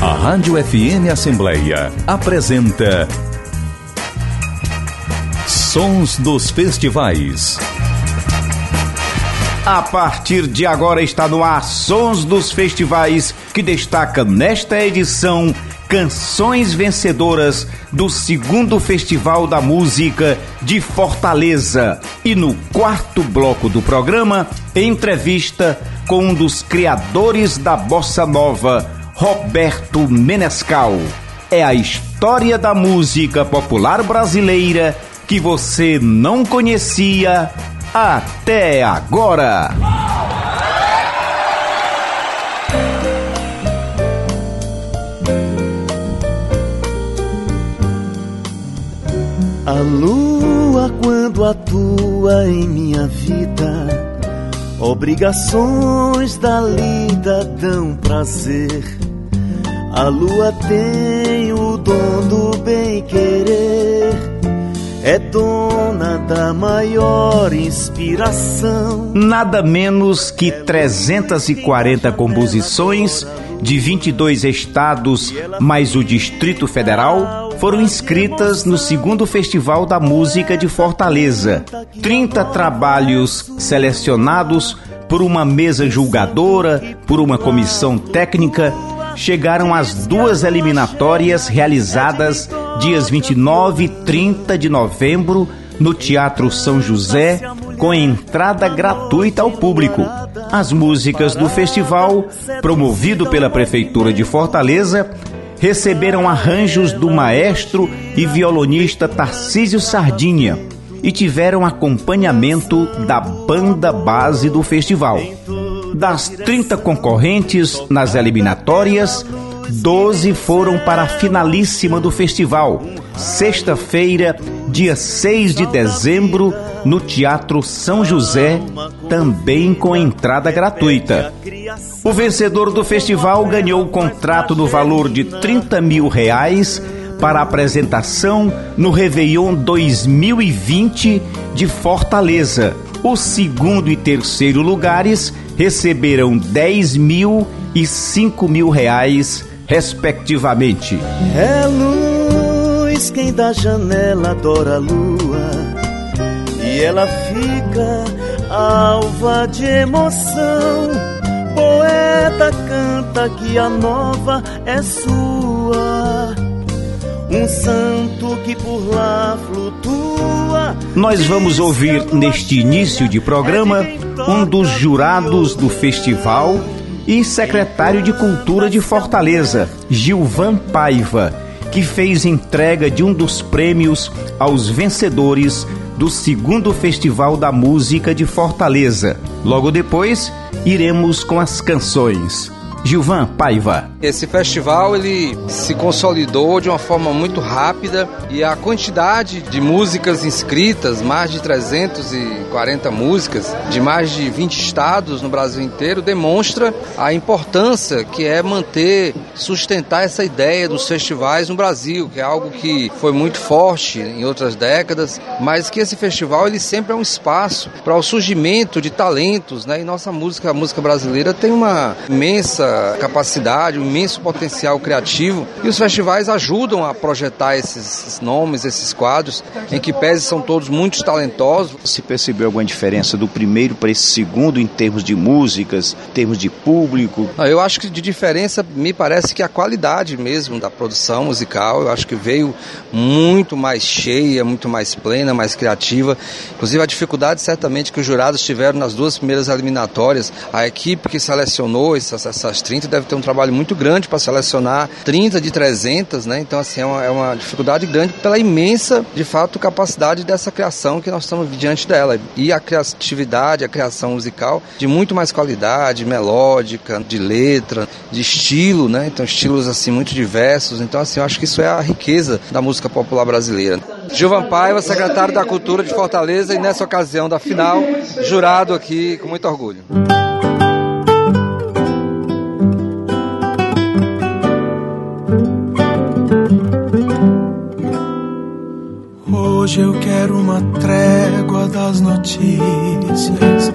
A Rádio FM Assembleia apresenta Sons dos Festivais. A partir de agora está no ar Sons dos Festivais, que destaca nesta edição canções vencedoras do 2º Festival da Música de Fortaleza. E no quarto bloco do programa, entrevista com um dos criadores da Bossa Nova, Roberto Menescal. É a história da música popular brasileira que você não conhecia até agora. A lua, quando atua em minha vida, obrigações da lida dão prazer. A lua tem o dom do bem-querer, é dona da maior inspiração. Nada menos que 340 composições de 22 estados, mais o Distrito Federal, foram inscritas no 2º Festival da Música de Fortaleza. 30 trabalhos selecionados por uma mesa julgadora, por uma comissão técnica, chegaram às 2 eliminatórias realizadas dias 29 e 30 de novembro no Teatro São José, com entrada gratuita ao público. As músicas do festival, promovido pela Prefeitura de Fortaleza, receberam arranjos do maestro e violonista Tarcísio Sardinha e tiveram acompanhamento da banda base do festival. Das 30 concorrentes nas eliminatórias, 12 foram para a finalíssima do festival, sexta-feira, dia 6 de dezembro, no Teatro São José, também com entrada gratuita. O vencedor do festival ganhou o contrato no valor de R$30 mil para a apresentação no Réveillon 2020 de Fortaleza. Os 2º e 3º lugares receberam R$10 mil e R$5 mil, respectivamente. É luz, quem da janela adora a lua, e ela fica alva de emoção. Poeta canta que a nova é sua, um santo que por lá flutua. Nós vamos ouvir neste início de programa um dos jurados do festival e secretário de Cultura de Fortaleza, Gilvan Paiva, que fez entrega de um dos prêmios aos vencedores do 2º Festival da Música de Fortaleza. Logo depois, iremos com as canções. Gilvan Paiva. Esse festival ele se consolidou de uma forma muito rápida e a quantidade de músicas inscritas, mais de 340 músicas, de mais de 20 estados no Brasil inteiro, demonstra a importância que é sustentar essa ideia dos festivais no Brasil, que é algo que foi muito forte em outras décadas, mas que esse festival ele sempre é um espaço para o surgimento de talentos, né? E nossa música, a música brasileira, tem uma imensa capacidade, um imenso potencial criativo, e os festivais ajudam a projetar esses nomes, esses quadros, em que pese são todos muito talentosos. Se percebeu alguma diferença do primeiro para esse 2º em termos de músicas, em termos de público? Eu acho que de diferença me parece que a qualidade mesmo da produção musical, eu acho que veio muito mais cheia, muito mais plena, mais criativa. Inclusive a dificuldade certamente que os jurados tiveram nas 2 primeiras eliminatórias, a equipe que selecionou essas 30 deve ter um trabalho muito grande para selecionar 30 de 300, né? Então, assim, é uma dificuldade grande pela imensa, de fato, capacidade dessa criação que nós estamos diante dela. E a criatividade, a criação musical de muito mais qualidade, melódica, de letra, de estilo, né? Então, estilos, assim, muito diversos. Então, assim, eu acho que isso é a riqueza da música popular brasileira. Gilvan Paiva, secretário da Cultura de Fortaleza, e nessa ocasião da final, jurado aqui com muito orgulho. Hoje eu quero uma trégua das notícias,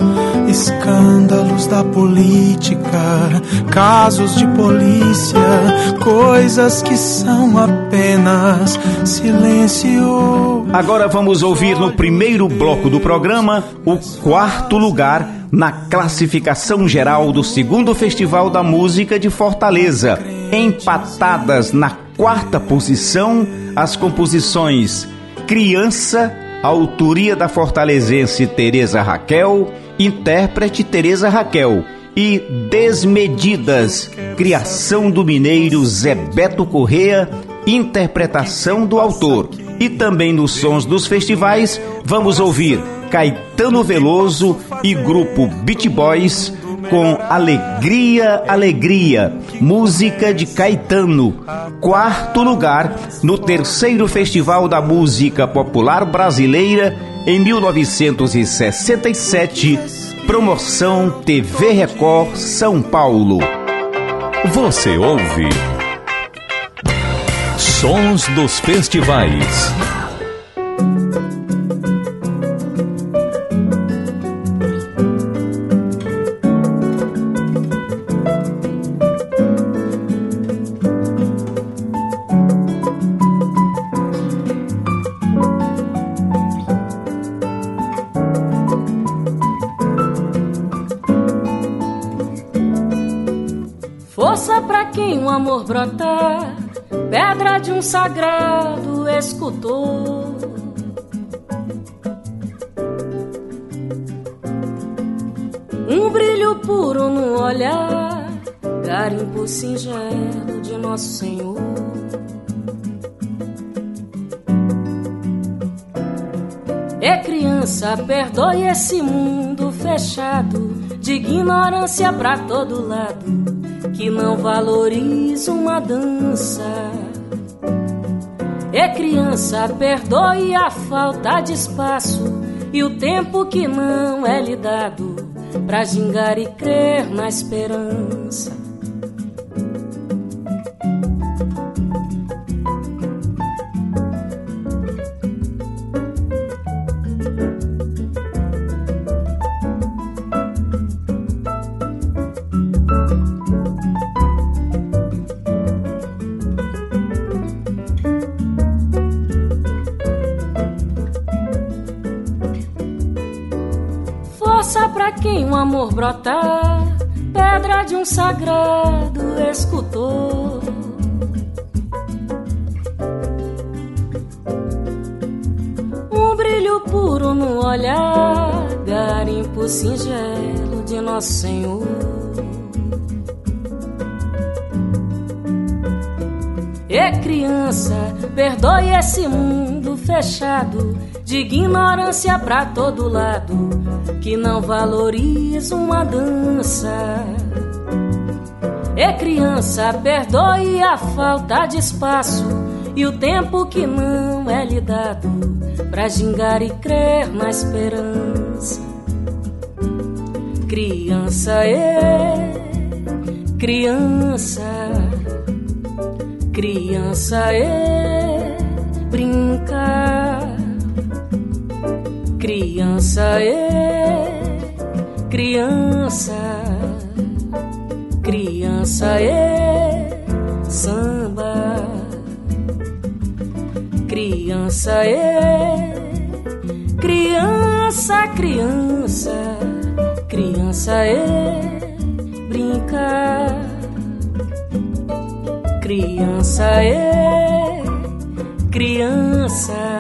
escândalos da política, casos de polícia, coisas que são apenas silêncio. Agora vamos ouvir no primeiro bloco do programa o 4º lugar na classificação geral do 2º Festival da Música de Fortaleza. Empatadas na 4ª posição as composições Criança, autoria da fortalezense Tereza Raquel, intérprete Tereza Raquel, e Desmedidas, criação do mineiro Zé Beto Corrêa, interpretação do autor. E também nos sons dos festivais vamos ouvir Caetano Veloso e grupo Beach Boys com Alegria, Alegria, música de Caetano. 4º lugar no 3º Festival da Música Popular Brasileira em 1967, promoção TV Record São Paulo. Você ouve Sons dos Festivais. Força pra quem o amor brotar, pedra de um sagrado escultor. Um brilho puro no olhar, garimpo singelo de Nosso Senhor. Criança, perdoe esse mundo fechado de ignorância pra todo lado, que não valoriza uma dança. Criança, perdoe a falta de espaço e o tempo que não é lhe dado pra gingar e crer na esperança. Força pra quem o amor brotar, pedra de um sagrado escultor. Um brilho puro no olhar, garimpo singelo de Nosso Senhor. Criança, perdoe esse mundo fechado de ignorância pra todo lado, que não valoriza uma dança. Criança, perdoe a falta de espaço e o tempo que não é lhe dado pra gingar e crer na esperança. Criança, criança, criança, brincar. Criança, criança, criança, samba. Criança, criança, criança, criança, brincar. Criança, criança,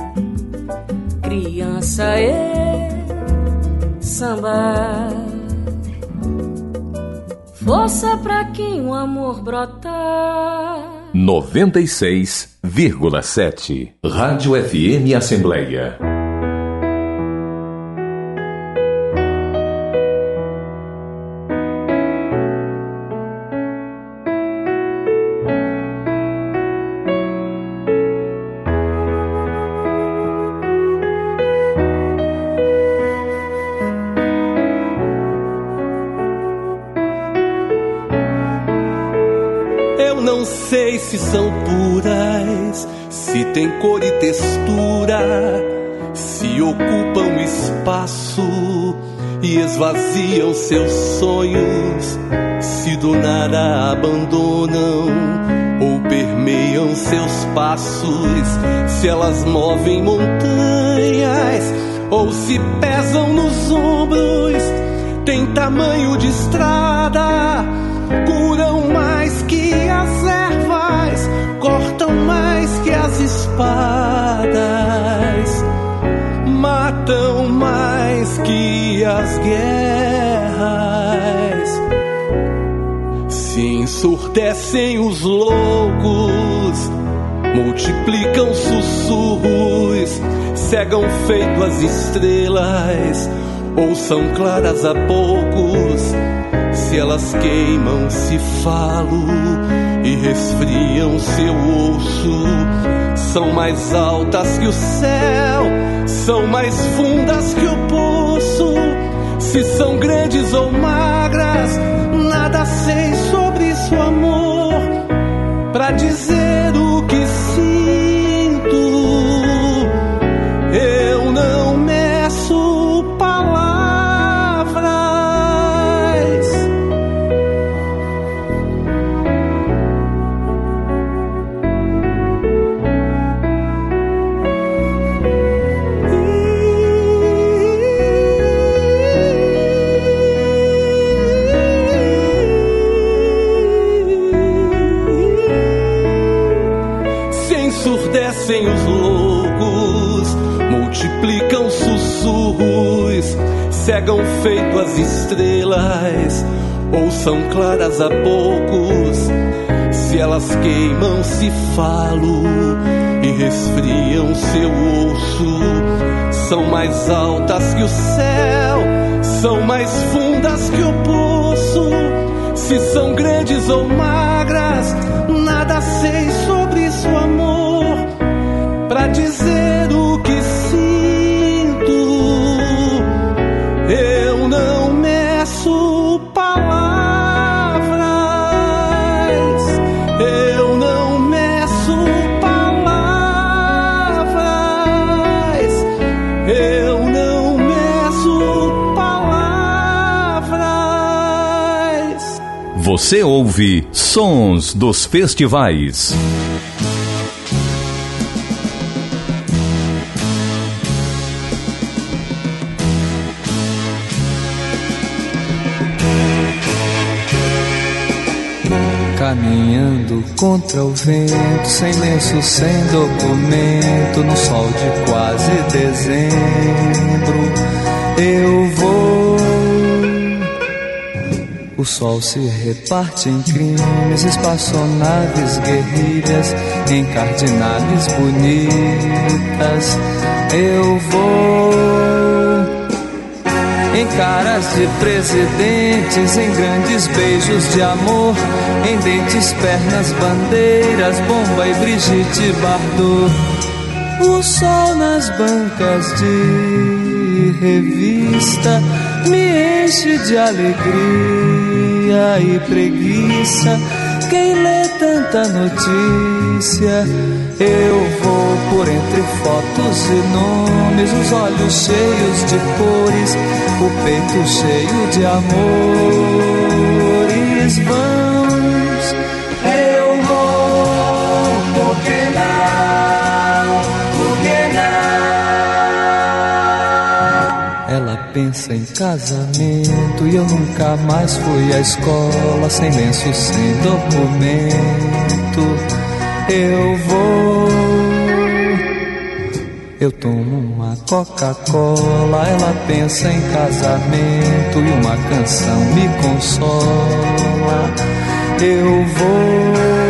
criança, samba. Força pra quem o amor brotar. 96,7 Rádio FM Assembleia. Não sei se são puras, se tem cor e textura, se ocupam espaço e esvaziam seus sonhos, se do nada abandonam ou permeiam seus passos, se elas movem montanhas ou se pesam nos ombros, tem tamanho de estrada, curam mais que as ervas, cortam mais que as espadas, matam mais que as guerras, se ensurdecem os loucos, multiplicam sussurros, cegam feito as estrelas, ou são claras a poucos, se elas queimam-se falo e resfriam seu osso, são mais altas que o céu, são mais fundas que o poço, se são grandes ou magras, nada sei sobre isso, amor, pra dizer o que sinto, eu não meço palavras. Se ensurdecem os loucos, multiplicam sussurros, cegam feito as estrelas, ou são claras a poucos, se elas queimam-se falo e resfriam seu osso, são mais altas que o céu, são mais fundas que o poço, se são grandes ou magras, nada sei sobre isso, amor, pra dizer o que sinto, eu não meço palavras, eu não meço palavras, eu não meço palavras. Você ouve Sons dos Festivais. Caminhando contra o vento, sem lenço, sem documento, no sol de quase dezembro, eu vou. O sol se reparte em crimes, espaçonaves, guerrilhas, encardinadas bonitas, eu vou. Em caras de presidentes, em grandes beijos de amor, em dentes, pernas, bandeiras, Bomba e Brigitte Bardot. O sol nas bancas de revista me enche de alegria e preguiça. Quem lê tanta notícia? Eu vou por entre fotos e nomes, os olhos cheios de cores, o peito cheio de amores vãos. Eu vou, por que não? Por que não? Ela pensa em casamento e eu nunca mais fui à escola, sem lenço, sem documento. Eu vou, eu tomo uma Coca-Cola, ela pensa em casamento e uma canção me consola. Eu vou,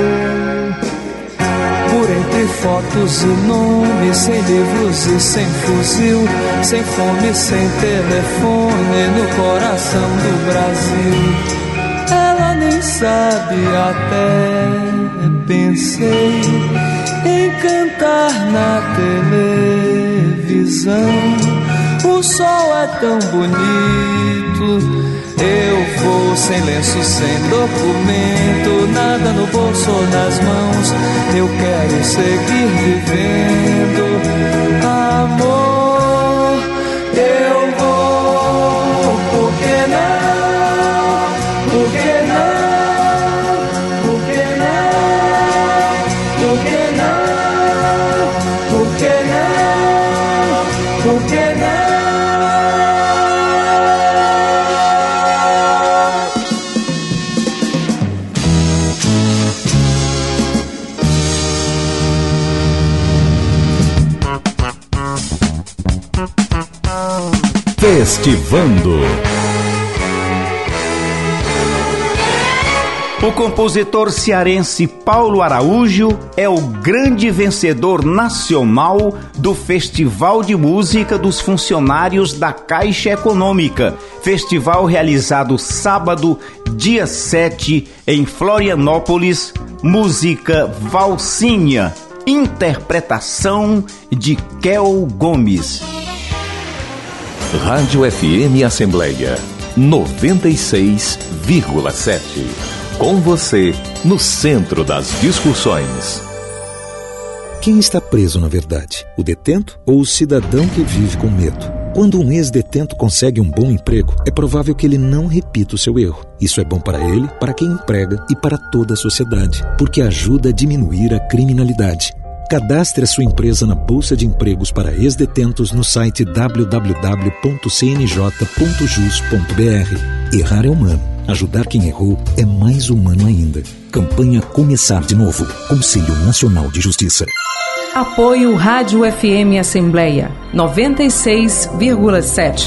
por entre fotos e nomes, sem livros e sem fuzil, sem fome, sem telefone, no coração do Brasil. Ela nem sabe, até pensei em cantar na televisão. O sol é tão bonito, eu vou sem lenço, sem documento, nada no bolso ou nas mãos. Eu quero seguir vivendo, amor. Eu vou, Festivando. O compositor cearense Paulo Araújo é o grande vencedor nacional do Festival de Música dos Funcionários da Caixa Econômica, festival realizado sábado, dia 7, em Florianópolis. Música Valsinha, interpretação de Kel Gomes. Rádio FM Assembleia 96,7. Com você, no centro das discussões. Quem está preso na verdade? O detento ou o cidadão que vive com medo? Quando um ex-detento consegue um bom emprego, é provável que ele não repita o seu erro. Isso é bom para ele, para quem emprega e para toda a sociedade, porque ajuda a diminuir a criminalidade. Cadastre a sua empresa na Bolsa de Empregos para ex-detentos no site www.cnj.jus.br. Errar é humano. Ajudar quem errou é mais humano ainda. Campanha Começar de Novo. Conselho Nacional de Justiça. Apoio Rádio FM Assembleia 96,7.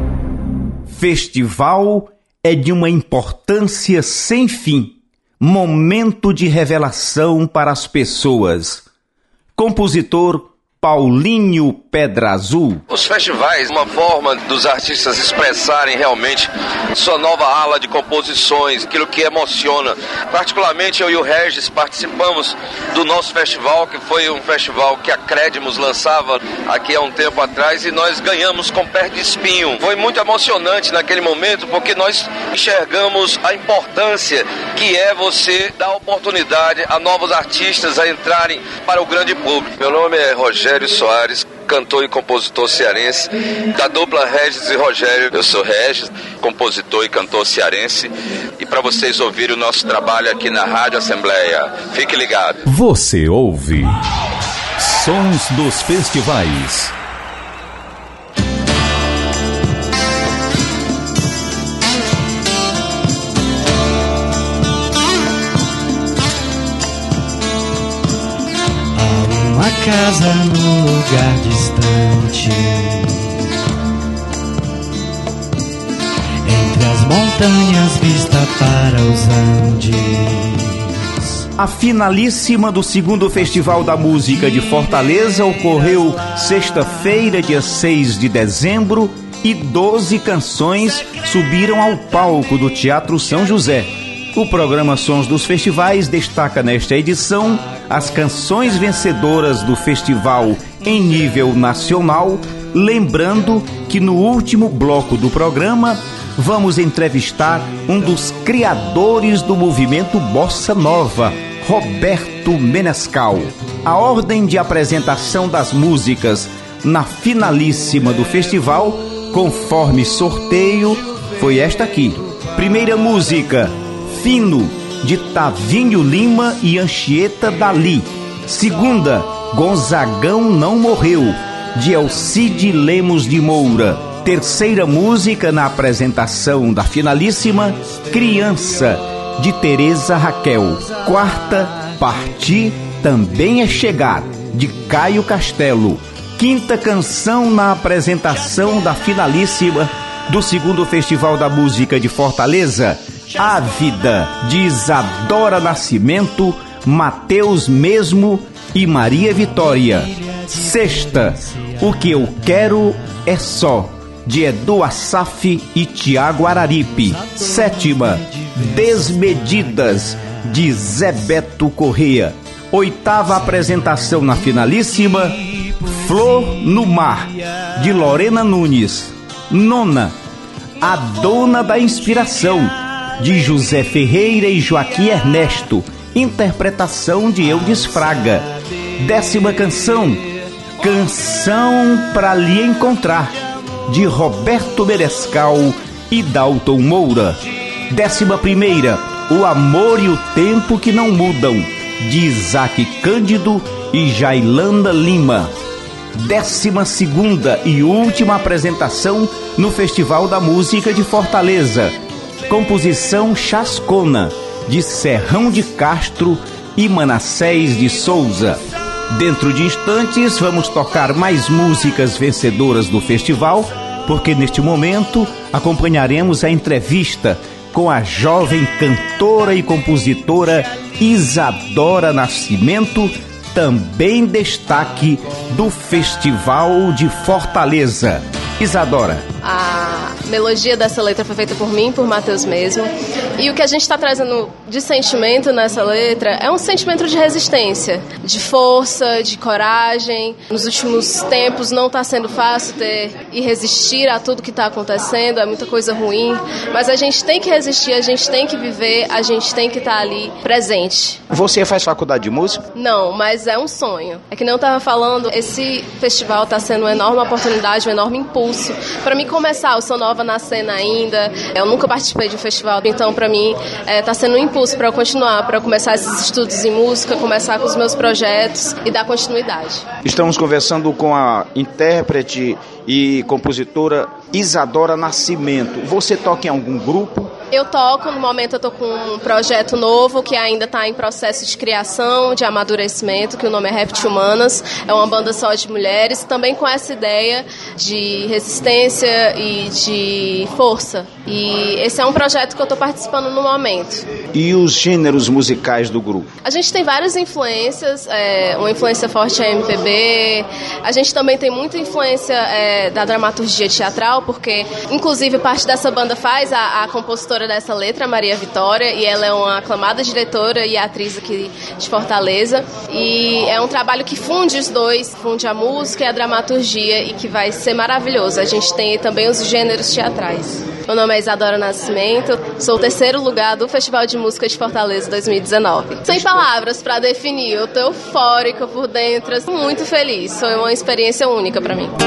Festival é de uma importância sem fim. Momento de revelação para as pessoas. Compositor Paulinho Pedra Azul. Os festivais, uma forma dos artistas expressarem realmente sua nova ala de composições, aquilo que emociona. Particularmente eu e o Regis participamos do nosso festival, que foi um festival que a Crédimos lançava aqui há um tempo atrás, e nós ganhamos com pé de espinho. Foi muito emocionante naquele momento, porque nós enxergamos a importância que é você dar oportunidade a novos artistas a entrarem para o grande público. Meu nome é Rogério Soares, cantor e compositor cearense, da dupla Regis e Rogério. Eu sou Regis, compositor e cantor cearense, e para vocês ouvirem o nosso trabalho aqui na Rádio Assembleia, fique ligado. Você ouve Sons dos Festivais. Uma casa num lugar distante, entre as montanhas, vista para os Andes. A finalíssima do 2º Festival da Música de Fortaleza ocorreu sexta-feira, dia 6 de dezembro, e 12 canções subiram ao palco do Teatro São José. O programa Sons dos Festivais destaca nesta edição as canções vencedoras do festival em nível nacional, lembrando que no último bloco do programa vamos entrevistar um dos criadores do movimento Bossa Nova, Roberto Menescal. A ordem de apresentação das músicas na finalíssima do festival, conforme sorteio, foi esta aqui. Primeira música, Fino, de Tavinho Lima e Anchieta Dali. Segunda, Gonzagão Não Morreu, de Elcide Lemos de Moura. Terceira música na apresentação da finalíssima, Criança, de Tereza Raquel. Quarta, Partir Também é Chegar, de Caio Castelo. Quinta canção na apresentação da finalíssima do 2º Festival da Música de Fortaleza, A Vida, de Isadora Nascimento, Mateus Mesmo e Maria Vitória. Sexta, O Que Eu Quero É Só, de Edu Assaf e Tiago Araripe. Sétima, Desmedidas, de Zé Beto Correia. Oitava apresentação na finalíssima, Flor no Mar, de Lorena Nunes. Nona, A Dona da Inspiração, de José Ferreira e Joaquim Ernesto. Interpretação de Eudes Fraga. Décima canção, Canção Pra Lhe Encontrar, de Roberto Menescal e Dalton Moura. 11ª, O Amor e o Tempo Que Não Mudam, de Isaac Cândido e Jailanda Lima. 12ª e última apresentação no Festival da Música de Fortaleza. Composição Chascona, de Serrão de Castro e Manassés de Souza. Dentro de instantes vamos tocar mais músicas vencedoras do festival, porque neste momento acompanharemos a entrevista com a jovem cantora e compositora Isadora Nascimento, também destaque do Festival de Fortaleza. Isadora. A melodia dessa letra foi feita por mim, por Matheus mesmo. E o que a gente está trazendo de sentimento nessa letra é um sentimento de resistência, de força, de coragem. Nos últimos tempos não está sendo fácil ter e resistir a tudo que está acontecendo, é muita coisa ruim. Mas a gente tem que resistir, a gente tem que viver, a gente tem que estar ali presente. Você faz faculdade de música? Não, mas é um sonho. É que nem eu estava falando, esse festival está sendo uma enorme oportunidade, um enorme impulso para mim começar. Eu sou nova na cena ainda, eu nunca participei de um festival, então para mim está sendo um impulso para eu continuar, para eu começar esses estudos em música, começar com os meus projetos e dar continuidade. Estamos conversando com a intérprete e compositora Isadora Nascimento. Você toca em algum grupo? Eu toco, no momento eu tô com um projeto novo que ainda está em processo de criação, de amadurecimento, que o nome é Rap Humanas. É uma banda só de mulheres, também com essa ideia de resistência e de força. E esse é um projeto que eu tô participando no momento. E os gêneros musicais do grupo? A gente tem várias influências, uma influência forte é MPB, a gente também tem muita influência da dramaturgia teatral, porque inclusive parte dessa banda faz a compositora dessa letra, a Maria Vitória, e ela é uma aclamada diretora e atriz aqui de Fortaleza, e é um trabalho que funde os dois, funde a música e a dramaturgia, e que vai ser maravilhoso. A gente tem também os gêneros teatrais. Meu nome é Isadora Nascimento, sou o 3º lugar do Festival de Música de Fortaleza 2019. Sem palavras para definir, eu tô eufórica por dentro, muito feliz, foi uma experiência única para mim.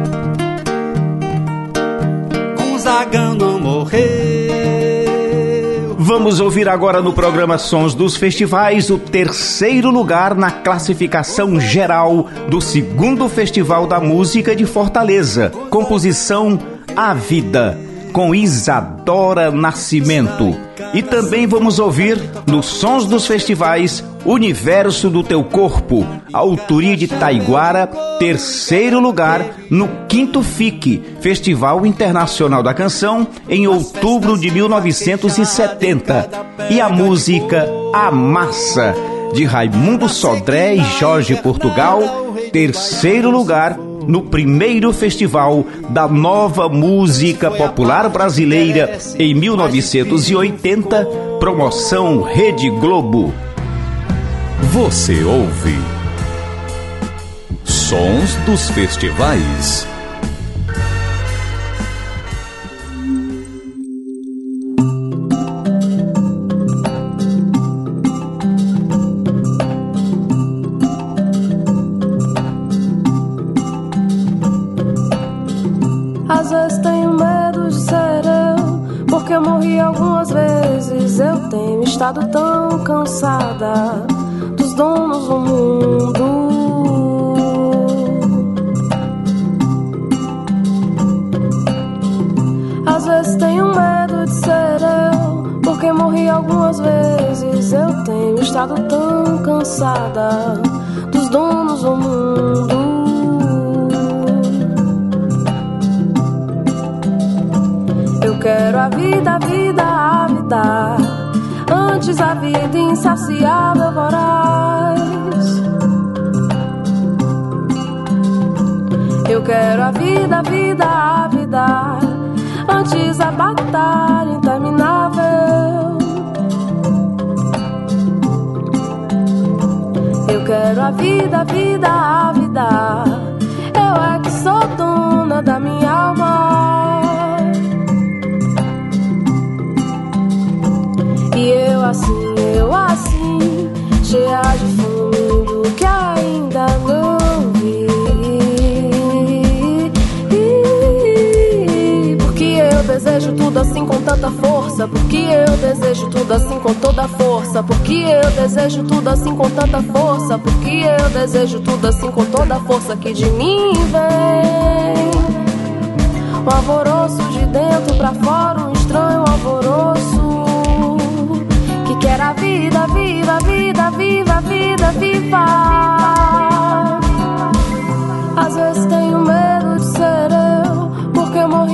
Gonzaga não morreu. Vamos ouvir agora no programa Sons dos Festivais o 3º lugar na classificação geral do 2º Festival da Música de Fortaleza. Composição A Vida, com Isadora Nascimento. E também vamos ouvir nos Sons dos Festivais Universo do Teu Corpo, autoria de Taiguara, 3º lugar no 5º FIC, Festival Internacional da Canção, em outubro de 1970. E a música A Massa, de Raimundo Sodré e Jorge Portugal, 3º lugar no 1º Festival da Nova Música Popular Brasileira em 1980, promoção Rede Globo. Você ouve Sons dos Festivais. Às vezes tenho medo de ser eu, porque eu morri algumas vezes. Eu tenho estado tão cansada dos donos do mundo. Às vezes tenho medo de ser eu, porque morri algumas vezes. Eu tenho estado tão cansada dos donos do mundo. Eu quero a vida, a vida, a vida, antes a vida insaciável, voraz. Eu quero a vida, a vida, a vida, antes a batalha interminável. Eu quero a vida, a vida, a vida, eu é que sou dona da minha alma. E eu assim, cheia de fome do que ainda não vi. Porque eu desejo tudo assim com tanta força. Porque eu desejo tudo assim com toda força. Porque eu desejo tudo assim com tanta força. Porque eu desejo tudo assim com toda força que de mim vem. Um alvoroço de dentro pra fora, um estranho alvoroço. Quero a vida, viva, vida, viva, vida, viva. Às vezes tenho medo de ser eu, porque eu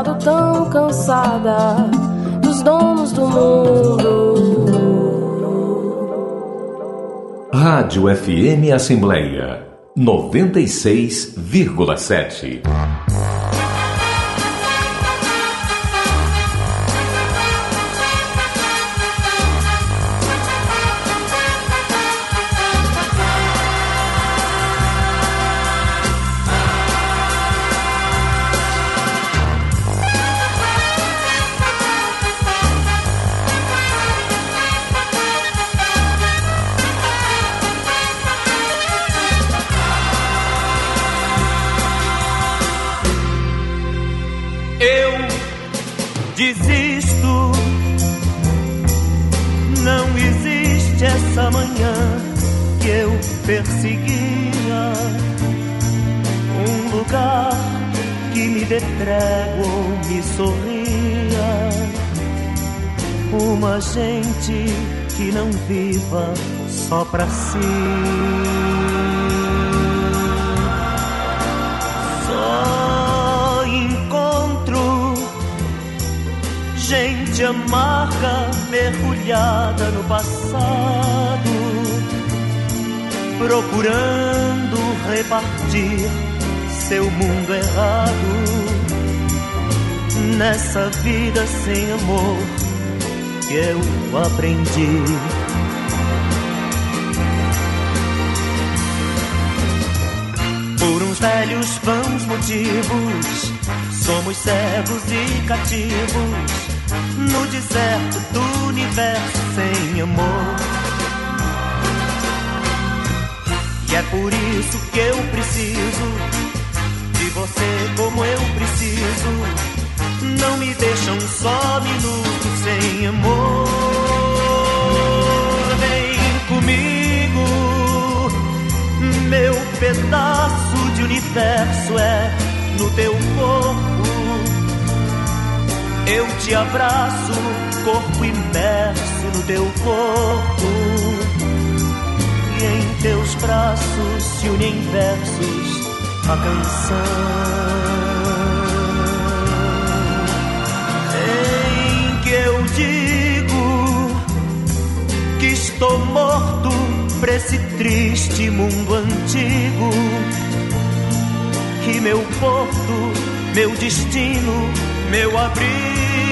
lado tão cansada dos donos do mundo. Rádio FM Assembleia 96,7. Desisto, não existe essa manhã que eu perseguia, um lugar que me dê trégua ou me sorria, uma gente que não viva só pra si. Só encontro gente amarga, mergulhada no passado, procurando repartir seu mundo errado. Nessa vida sem amor que eu aprendi. Por uns velhos vãos motivos, somos cegos e cativos no deserto do universo sem amor. E é por isso que eu preciso de você como eu preciso. Não me deixa um só minuto sem amor. Vem comigo, meu pedaço de universo é no teu corpo. Eu te abraço, corpo imerso no teu corpo. E em teus braços se unem versos a canção em que eu digo que estou morto pra esse triste mundo antigo, que meu porto, meu destino, meu abrigo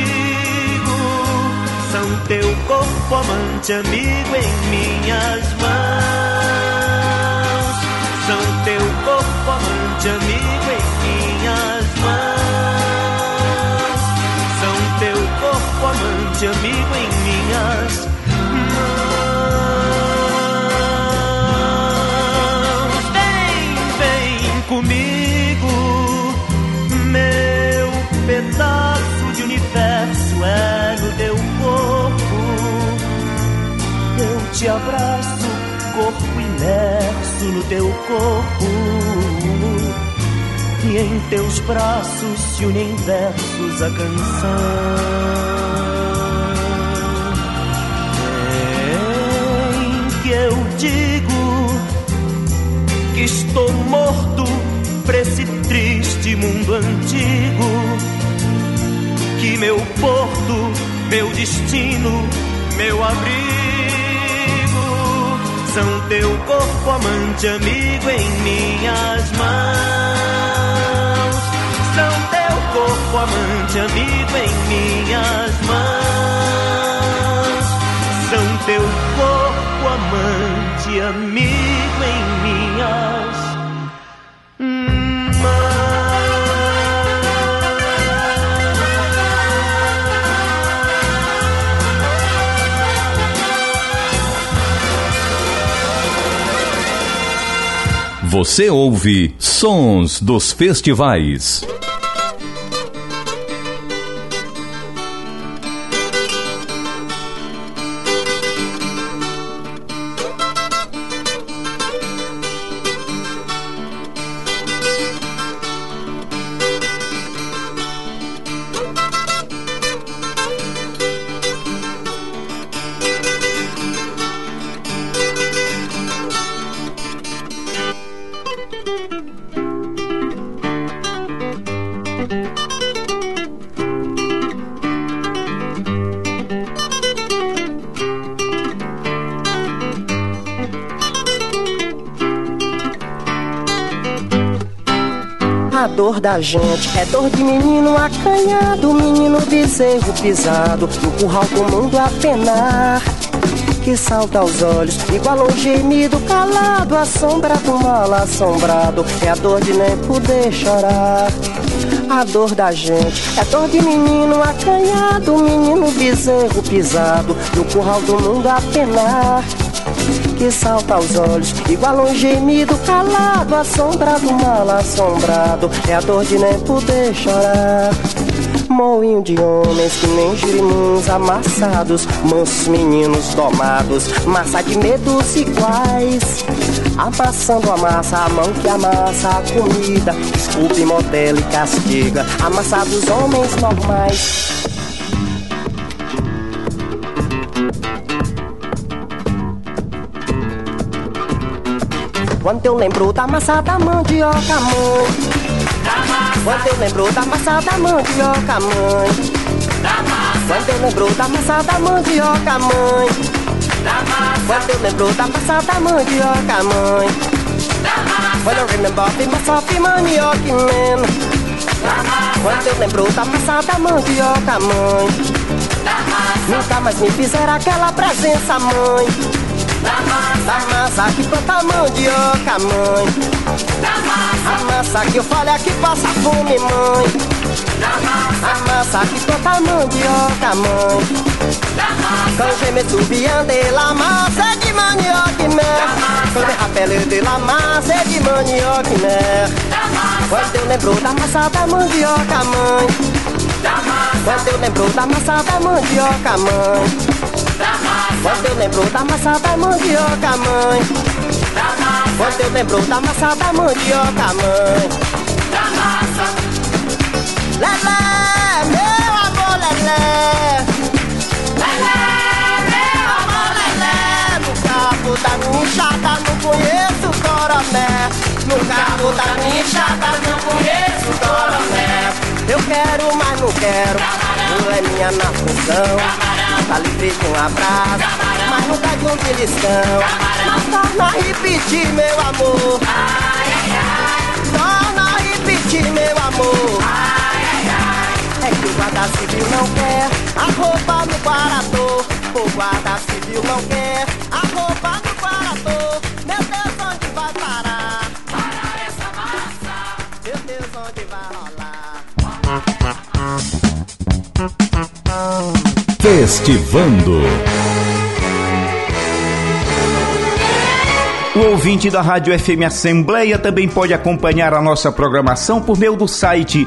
são teu corpo amante, amigo em minhas mãos. São teu corpo amante, amigo em minhas mãos. São teu corpo amante, amigo em minhas mãos. Vem comigo, meu pedaço de universo é no teu corpo. Eu te abraço, corpo imerso no teu corpo. E em teus braços se unem versos a canção em que eu digo que estou morto pra esse triste mundo antigo, que meu porto, meu destino, meu abrigo são teu corpo amante, amigo em minhas mãos. São teu corpo amante, amigo em minhas mãos. São teu corpo amante, amigo em minhas Você ouve Sons dos Festivais. A dor da gente é dor de menino acanhado, menino bezerro pisado, no curral com o mundo a penar. Que salta aos olhos, igual um gemido calado, assombrado, mal assombrado, é a dor de nem poder chorar. A dor da gente é dor de menino acanhado, menino bezerro pisado, no curral do mundo a penar. Que salta aos olhos, igual um gemido calado, assombrado, mal assombrado, é a dor de nem poder chorar. Moinho de homens que nem girimuns amassados, mansos meninos domados, massa de medos iguais. Amassando a massa, a mão que amassa a comida, desculpe, modela e castiga, amassados homens normais. Quando eu lembro da massa da mandioca, mãe. Quando eu lembro da massa da mandioca, mãe. Quando eu lembro da massa da mandioca, mãe. Quando eu lembro da massa da mandioca, mãe. When I remember the massa of manioca, man. Quando eu lembro da massa da mandioca, mãe. Nunca mais me fizeram aquela presença, mãe. Da massa que planta a mandioca, mãe. A massa que eu falei que passa fome, mãe. A massa que planta a mandioca, mãe. Quand je me souviens de la massa de manioca, mère. Quand me rappelle de la massa de manioca, mère. Quando eu lembro da massa da mandioca, mãe. Quando eu lembro da massa da mandioca, mãe. Quando eu lembro da massa da mandioca, mãe. Quando eu lembro da massa da mandioca, mãe. Lelé, meu amor, lelé. Lelé, meu amor, lelé. No cabo da minha enxada não conheço coroné. No cabo da minha enxada não conheço coroné. Eu quero, mas não quero. Não é minha na função. Tá livre com um abraço, mas nunca de um beliscão. Mas torna a repetir, meu amor. Torna a repetir, meu amor. É que o guarda civil não quer a roupa no parador. O guarda civil não quer a roupa no parador. Meu Deus, onde vai parar? Para essa massa. Meu Deus, onde vai rolar? Festivando. O ouvinte da Rádio FM Assembleia também pode acompanhar a nossa programação por meio do site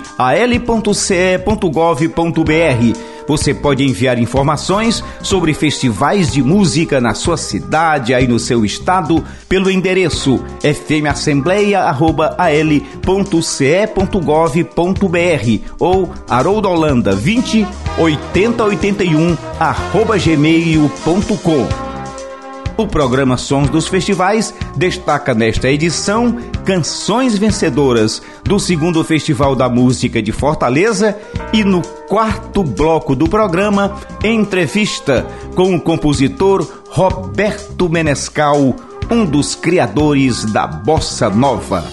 al.ce.gov.br. Você pode enviar informações sobre festivais de música na sua cidade, aí no seu estado, pelo endereço fmAssembleia@al.ce.gov.br ou Haroldo Holanda 20 80 81 @gmail.com. O programa Sons dos Festivais destaca nesta edição canções vencedoras do 2º Festival da Música de Fortaleza e no 4º bloco do programa, entrevista com o compositor Roberto Menescal, um dos criadores da Bossa Nova.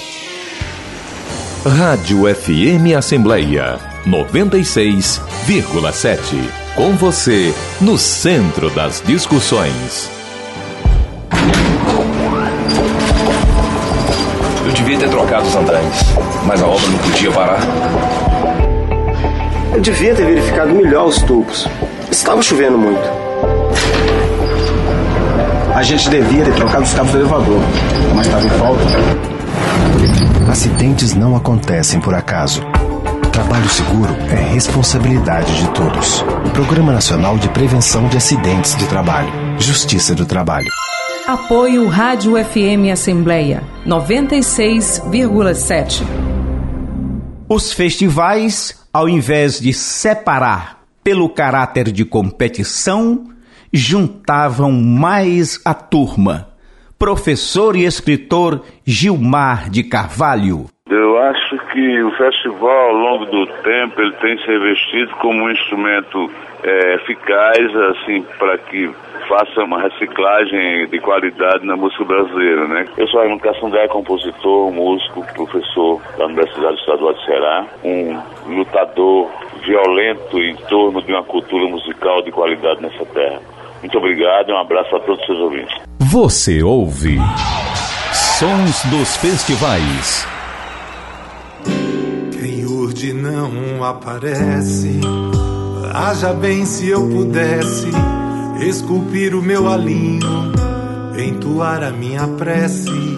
Rádio FM Assembleia 96,7. Com você no centro das discussões. Eu devia ter trocado os andaimes, mas a obra não podia parar. Eu devia ter verificado melhor os tubos. Estava chovendo muito. A gente devia ter trocado os cabos do elevador, mas estava em falta. Acidentes não acontecem por acaso. Trabalho seguro é responsabilidade de todos. Programa Nacional de Prevenção de Acidentes de Trabalho. Justiça do Trabalho. Apoio Rádio FM Assembleia 96,7. Os festivais, ao invés de separar pelo caráter de competição, juntavam mais a turma. Professor e escritor Gilmar de Carvalho. Eu acho que o festival, ao longo do tempo, ele tem se revestido como um instrumento eficaz, assim, para que faça uma reciclagem de qualidade na música brasileira, né? Eu sou Raimundo Cassandré, compositor, músico, professor da Universidade Estadual de Ceará, um lutador violento em torno de uma cultura musical de qualidade nessa terra. Muito obrigado e um abraço a todos os seus ouvintes. Você ouve Sons dos Festivais. Quem urde não aparece. Haja bem se eu pudesse esculpir o meu alinho, entoar a minha prece.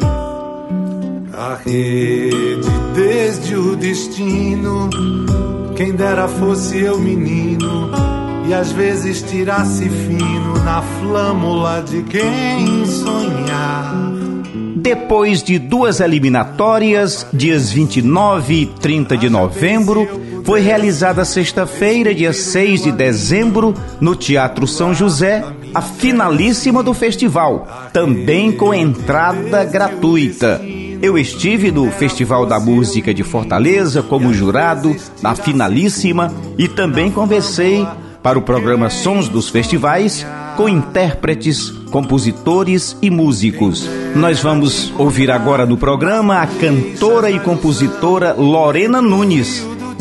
A rede desde o destino, quem dera fosse eu menino, e às vezes tirasse fino na flâmula de quem sonhar. Depois de 2 eliminatórias, dias 29 e 30 de novembro, foi realizada sexta-feira, dia 6 de dezembro, no Teatro São José, a finalíssima do festival, também com entrada gratuita. Eu estive no Festival da Música de Fortaleza como jurado na finalíssima e também conversei para o programa Sons dos Festivais com intérpretes, compositores e músicos. Nós vamos ouvir agora no programa a cantora e compositora Lorena Nunes,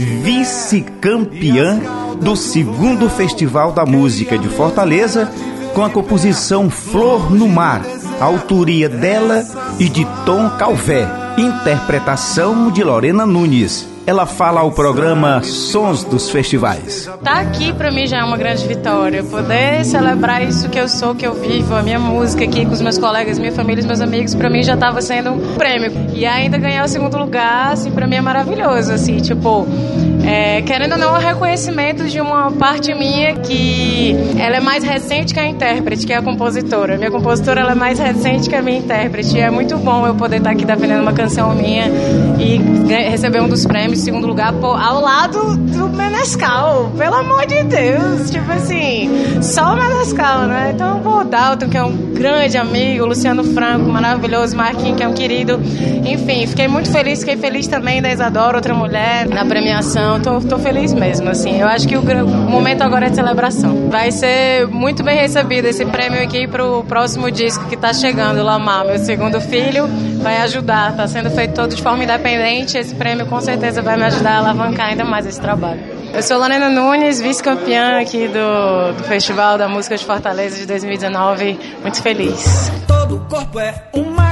vice-campeã do 2º Festival da Música de Fortaleza, com a composição Flor no Mar, autoria dela e de Tom Calvé, interpretação de Lorena Nunes. Ela fala ao programa Sons dos Festivais. Tá aqui pra mim já é uma grande vitória, poder celebrar isso que eu sou, que eu vivo, a minha música aqui com os meus colegas, minha família, os meus amigos, pra mim já tava sendo um prêmio. E ainda ganhar o 2º lugar, assim, pra mim é maravilhoso, assim, tipo, querendo ou não, é um reconhecimento de uma parte minha que ela é mais recente que a intérprete, que é a compositora. Minha compositora, ela é mais recente que a minha intérprete, e é muito bom eu poder estar aqui defendendo uma canção minha e receber um dos prêmios, 2º lugar, ao lado do Menescal, pelo amor de Deus, tipo assim, só o Menescal, né? Então, o Dalton, que é um grande amigo, Luciano Franco, maravilhoso, Marquinhos, que é um querido, enfim, fiquei muito feliz, fiquei feliz também da Isadora, outra mulher, na premiação, tô feliz mesmo, assim, eu acho que o momento agora é de celebração. Vai ser muito bem recebido esse prêmio aqui pro próximo disco que tá chegando, Lamar, meu 2º filho, vai ajudar, tá sendo feito todo de forma independente, esse prêmio com certeza vai me ajudar a alavancar ainda mais esse trabalho. Eu sou Lorena Nunes, vice-campeã aqui do Festival da Música de Fortaleza de 2019, muito feliz. Todo corpo é uma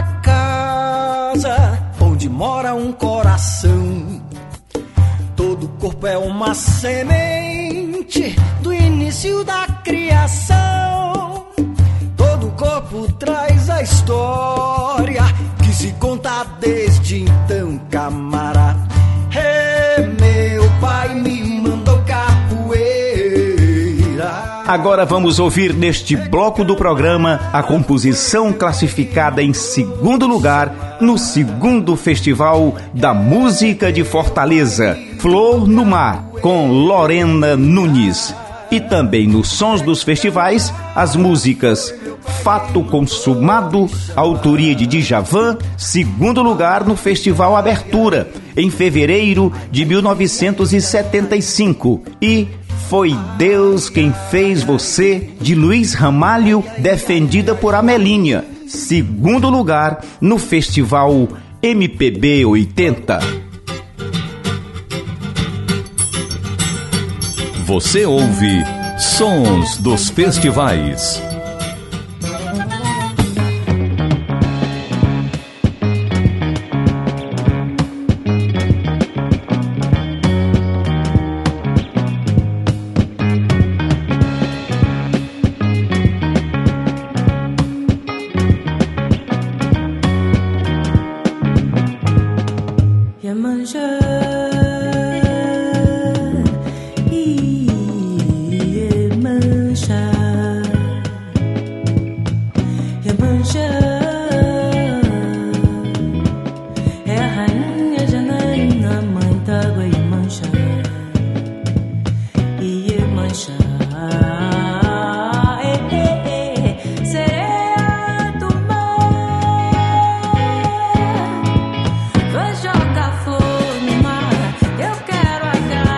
casa onde mora um coração. Todo corpo é uma semente do início da criação. Todo corpo traz a história que se conta desde então, camarada. Meu pai me mandou capoeira. Agora vamos ouvir neste bloco do programa a composição classificada em 2º lugar no 2º Festival da Música de Fortaleza, Flor no Mar, com Lorena Nunes. E também nos Sons dos Festivais, as músicas Fato Consumado, autoria de Djavan, 2º lugar no Festival Abertura, em fevereiro de 1975. E Foi Deus Quem Fez Você, de Luiz Ramalho, defendida por Amelinha, 2º lugar no Festival MPB 80. Você ouve Sons dos Festivais.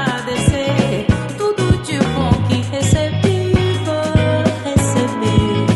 Tudo de bom que recebi, vou receber.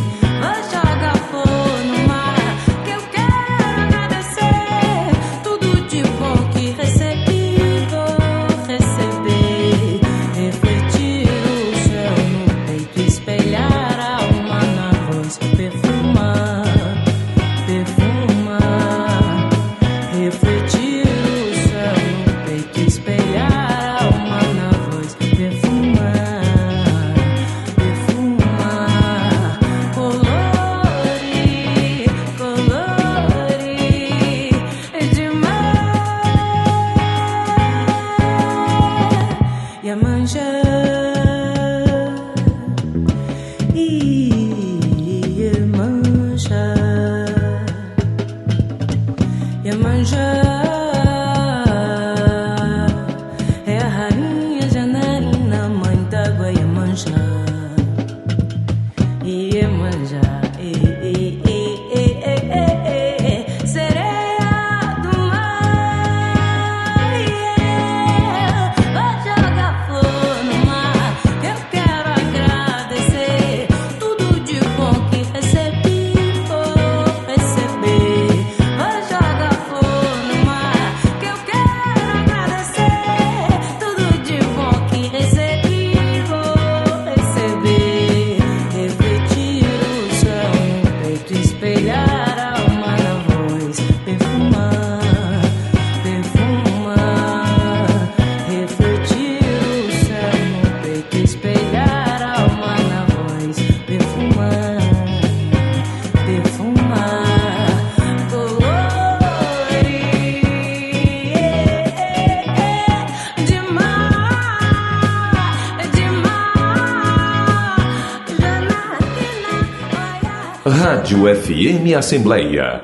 Rádio FM Assembleia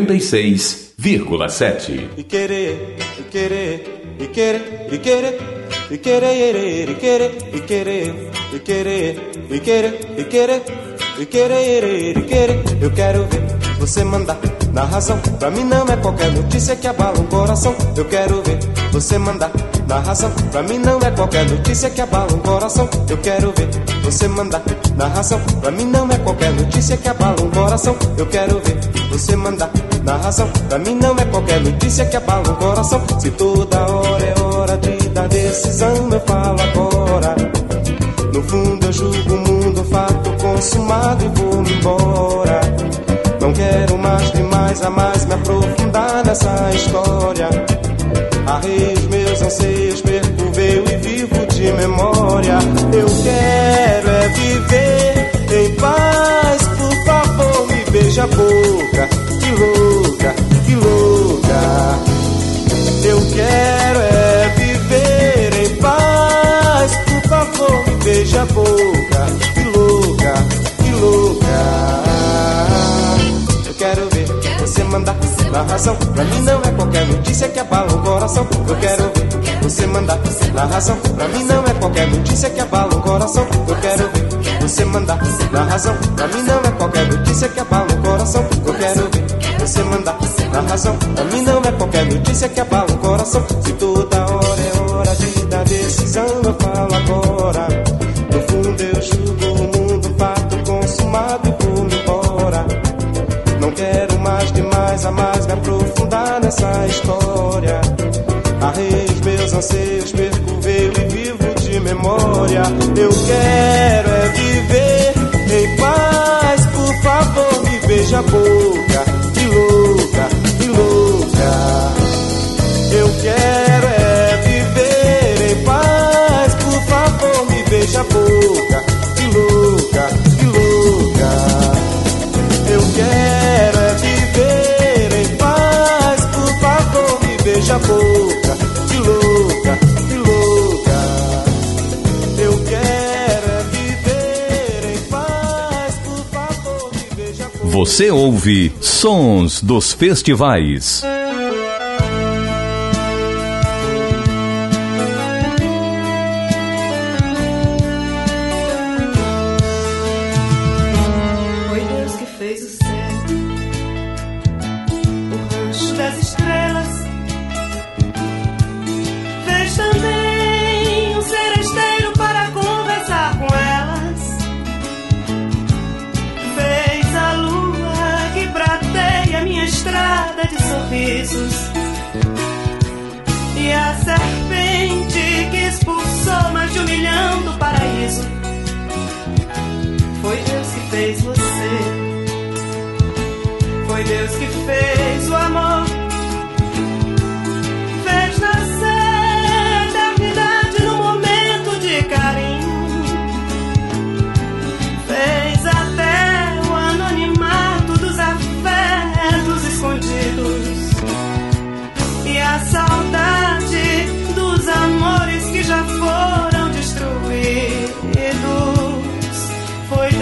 96,7. E querer, e querer, e querer, e querer, e querer, e querer, e querer, e querer, e querer, e querer, e querer, e querer. Eu quero ver você mandar na razão. Pra mim não é qualquer notícia que abala um coração. Eu quero ver você mandar na razão. Pra mim não é qualquer notícia que abala um coração. Eu quero ver você mandar na razão. Pra mim não é qualquer notícia que abala um coração. Eu quero ver você mandar na razão. Pra mim não é qualquer notícia que abala um coração. Se toda hora é hora de dar decisão, eu falo agora. No fundo eu julgo o mundo, um fato consumado e vou-me embora. Não quero mais demais a mais me aprofundar nessa história. Arrei os meus anseios, perco o véu e vivo de memória. Eu quero é viver em paz, por favor me beija a boca. Que louca, que louca. Eu quero é viver em paz, por favor me beija a boca. Que louca, que louca. Eu quero ver você mandar na razão. Pra mim não é qualquer notícia que abala o coração. Eu quero ver você mandar na razão. Pra mim não é qualquer notícia que abala o coração. Eu quero ver você mandar na razão. Pra mim não é qualquer notícia que abala o coração. Eu quero ver você mandar na razão. Pra mim não é qualquer notícia que abala o coração. Se toda hora é hora de dar decisão, eu falo agora. No fundo eu julgo o mundo, um fato consumado e vou-me embora. Não quero mais demais a mais me aprofundar nessa história. Arrei os meus anseios, perco o véu e vivo de memória. Eu quero é viver em paz, por favor me beija a boca. Que louca, que louca. Eu quero é viver em paz, por favor me beija a boca. Que louca, que louca. Eu quero é viver em paz, por favor me beija a boca. Que louca, que louca. Eu quero é viver em paz, por favor me beija a boca. Você ouve Sons dos Festivais. E a serpente que expulsou, mas te humilhando o paraíso. Foi Deus que fez você. Foi Deus que fez o amor. Fez nascer a eternidade no momento de carinho. Fez até o anonimato dos afetos escondidos. E a saudade dos amores que já foram destruídos. Foi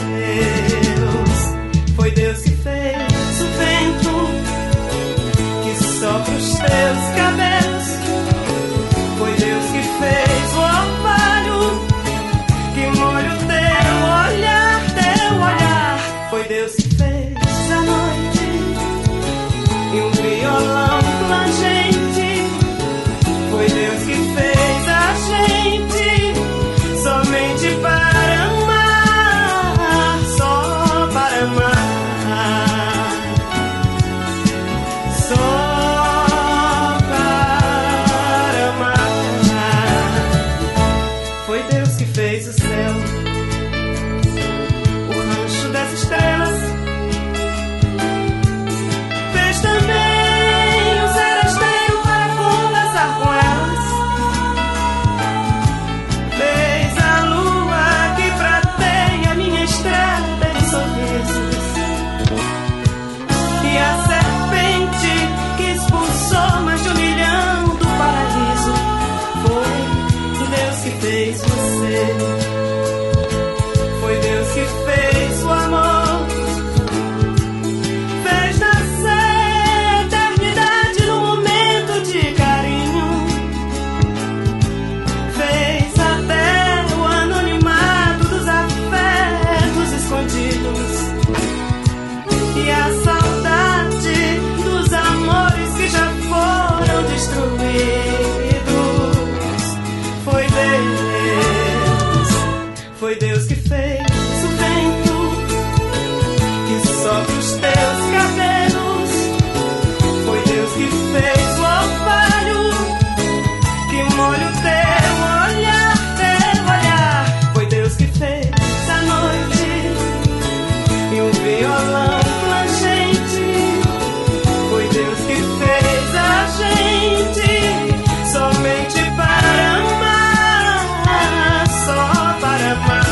Deus que fez o vento que sopra os teus cabelos. Foi Deus que fez o orvalho que molha o teu olhar, teu olhar. Foi Deus que fez a noite e um violão plangente. Foi Deus que fez a gente somente para amar, só para amar, só para amar. Foi Deus que fez o céu, o rancho das estrelas, violão plangente. Foi Deus que fez a gente somente para amar, só para amar.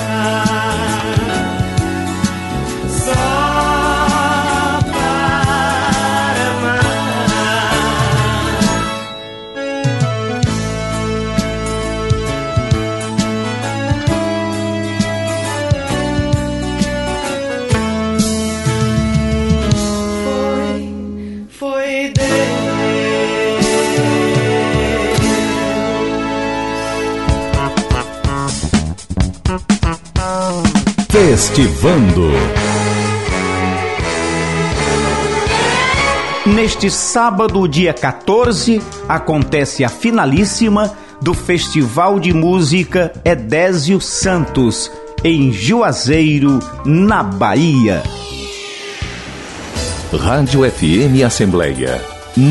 Festivando. Neste sábado, dia 14, acontece a finalíssima do Festival de Música Edésio Santos, em Juazeiro, na Bahia. Rádio FM Assembleia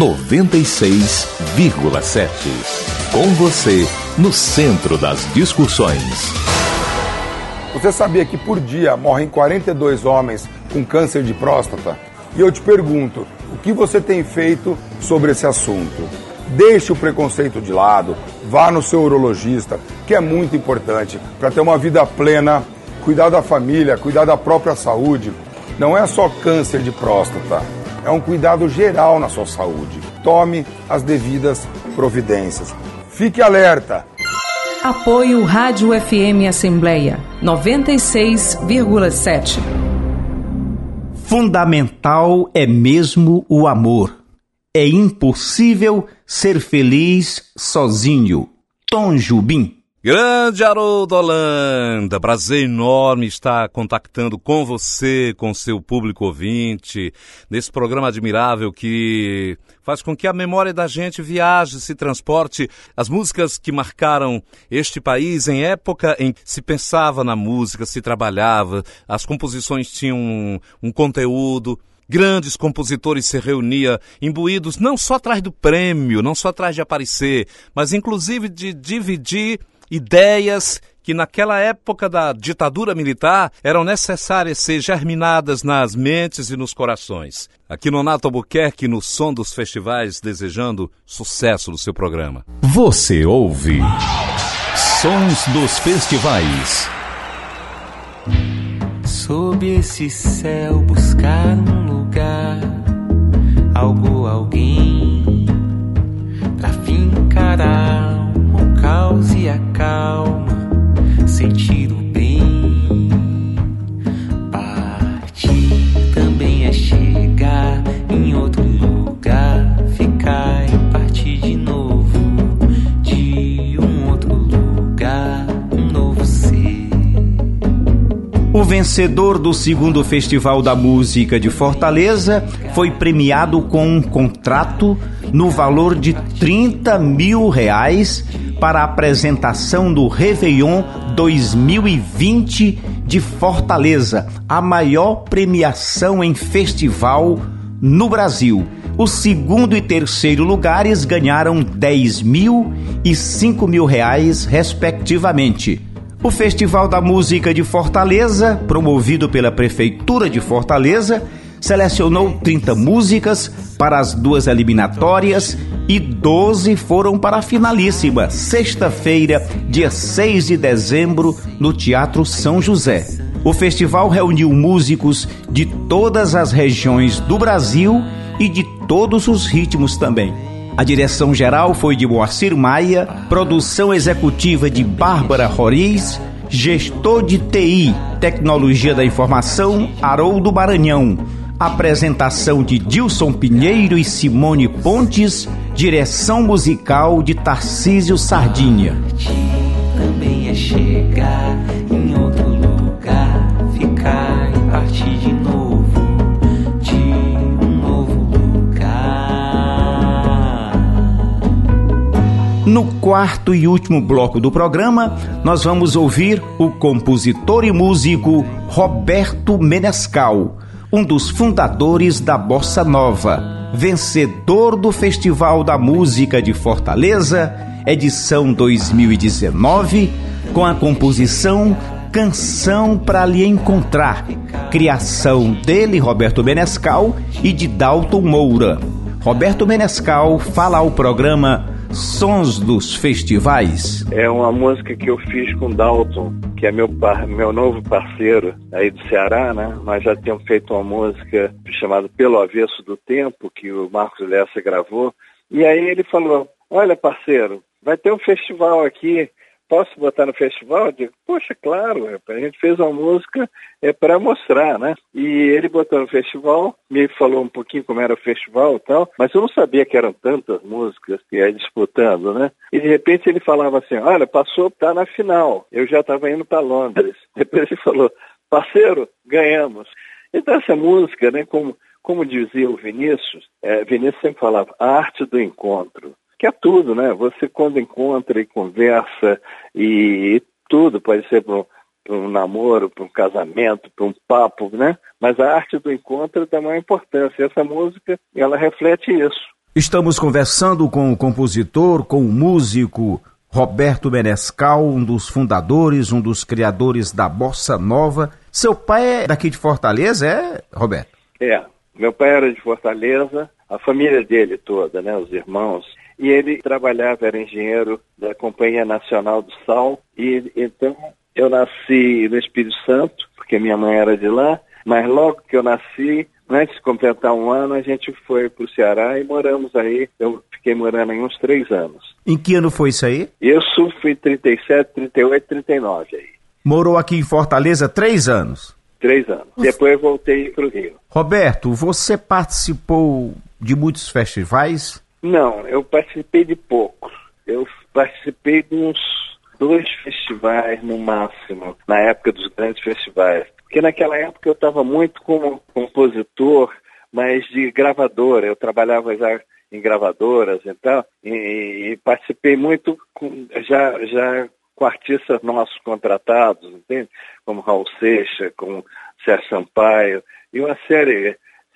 96,7. Com você, no centro das discussões. Você sabia que por dia morrem 42 homens com câncer de próstata? E eu te pergunto, o que você tem feito sobre esse assunto? Deixe o preconceito de lado, vá no seu urologista, que é muito importante para ter uma vida plena, cuidar da família, cuidar da própria saúde. Não é só câncer de próstata, é um cuidado geral na sua saúde. Tome as devidas providências. Fique alerta! Apoio Rádio FM Assembleia 96,7. Fundamental é mesmo o amor. É impossível ser feliz sozinho. Tom Jobim. Grande Haroldo Holanda, prazer enorme estar contactando com você, com seu público ouvinte, nesse programa admirável que faz com que a memória da gente viaje, se transporte. As músicas que marcaram este país em época em que se pensava na música, se trabalhava, as composições tinham um conteúdo. Grandes compositores se reuniam imbuídos não só atrás do prêmio, não só atrás de aparecer, mas inclusive de dividir ideias que naquela época da ditadura militar eram necessárias ser germinadas nas mentes e nos corações. Aqui no Nato Albuquerque, no som dos festivais, desejando sucesso do seu programa. Você ouve Sons dos Festivais. Sob esse céu buscar um lugar, algo, alguém, pra fincar a alma, o caos e a calma, sentir o bem. Partir também é chegar em outro lugar, ficar e partir de novo, de um outro lugar, um novo ser. O vencedor do segundo Festival da Música de Fortaleza foi premiado com um contrato no valor de R$30 mil para a apresentação do Réveillon 2020 de Fortaleza, a maior premiação em festival no Brasil. O segundo e terceiro lugares ganharam R$10 mil e R$5 mil, respectivamente. O Festival da Música de Fortaleza, promovido pela Prefeitura de Fortaleza, selecionou 30 músicas para as duas eliminatórias e 12 foram para a finalíssima, sexta-feira, dia 6 de dezembro, no Teatro São José. O festival reuniu músicos de todas as regiões do Brasil e de todos os ritmos também. A direção geral foi de Moacir Maia, produção executiva de Bárbara Roriz, gestor de TI, Tecnologia da Informação, Haroldo Maranhão, apresentação de Dilson Pinheiro e Simone Pontes, direção musical de Tarcísio Sardinha. Também é chegar em outro lugar, ficar e partir de novo, de um novo lugar. No quarto e último bloco do programa, nós vamos ouvir o compositor e músico Roberto Menescal, um dos fundadores da Bossa Nova, vencedor do Festival da Música de Fortaleza, edição 2019, com a composição Canção para Lhe Encontrar, criação dele, Roberto Menescal, e de Dalton Moura. Roberto Menescal fala ao programa Sons dos Festivais. É uma música que eu fiz com Dalton, que é meu novo parceiro aí do Ceará, né? Nós já tínhamos feito uma música chamada Pelo Avesso do Tempo, que o Marcos Lessa gravou. E aí ele falou, olha parceiro, vai ter um festival aqui, posso botar no festival? Eu digo, poxa, claro, a gente fez uma música para mostrar, né? E ele botou no festival, me falou um pouquinho como era o festival e tal, mas eu não sabia que eram tantas músicas que ia disputando, né? E de repente ele falava assim, olha, passou, tá na final. Eu já estava indo para Londres. Depois ele falou, parceiro, ganhamos. Então essa música, né, como dizia o Vinícius, Vinícius sempre falava, a arte do encontro. Que é tudo, né? Você quando encontra e conversa e tudo, pode ser para um namoro, para um casamento, para um papo, né? Mas a arte do encontro dá maior importância. Essa música, ela reflete isso. Estamos conversando com o compositor, com o músico Roberto Menescal, um dos fundadores, um dos criadores da Bossa Nova. Seu pai é daqui de Fortaleza, Roberto? Meu pai era de Fortaleza, a família dele toda, né? Os irmãos. E ele trabalhava, era engenheiro da Companhia Nacional do Sal. E então eu nasci no Espírito Santo, porque minha mãe era de lá. Mas logo que eu nasci, antes de completar um ano, a gente foi para o Ceará e moramos aí. Eu fiquei morando aí uns 3 anos. Em que ano foi isso aí? Isso foi 37, 38, 39 aí. Morou aqui em Fortaleza 3 anos? 3 anos. Depois eu voltei para o Rio. Roberto, você participou de muitos festivais? Não, eu participei de poucos. Eu participei de uns 2 festivais no máximo, na época dos grandes festivais. Porque naquela época eu estava muito como compositor, mas de gravadora. Eu trabalhava já em gravadoras e tal, e participei muito já com artistas nossos contratados, entende? Como Raul Seixas, como Sérgio Sampaio, e uma série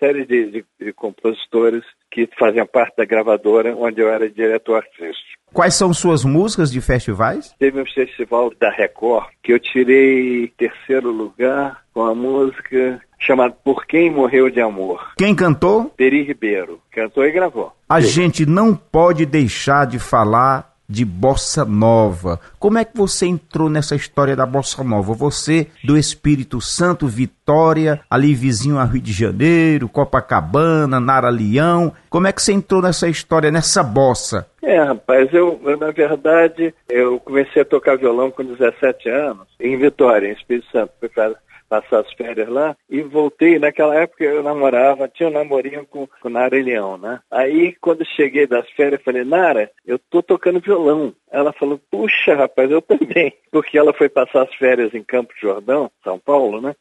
de compositores que faziam parte da gravadora onde eu era diretor artístico. Quais são suas músicas de festivais? Teve um festival da Record que eu tirei 3º lugar com a música chamada Por Quem Morreu de Amor. Quem cantou? Peri Ribeiro. Cantou e gravou. A gente não pode deixar de falar de Bossa Nova. Como é que você entrou nessa história da Bossa Nova? Você do Espírito Santo, Vitória, ali vizinho a Rio de Janeiro, Copacabana, Nara Leão. Como é que você entrou nessa história, nessa bossa? Rapaz, eu na verdade, eu comecei a tocar violão com 17 anos, em Vitória, em Espírito Santo, fui passar as férias lá, e voltei. Naquela época eu namorava, tinha um namorinho com Nara Leão, né? Aí, quando cheguei das férias, eu falei, Nara, eu tô tocando violão. Ela falou, puxa, rapaz, eu também. Porque ela foi passar as férias em Campos do Jordão, São Paulo, né?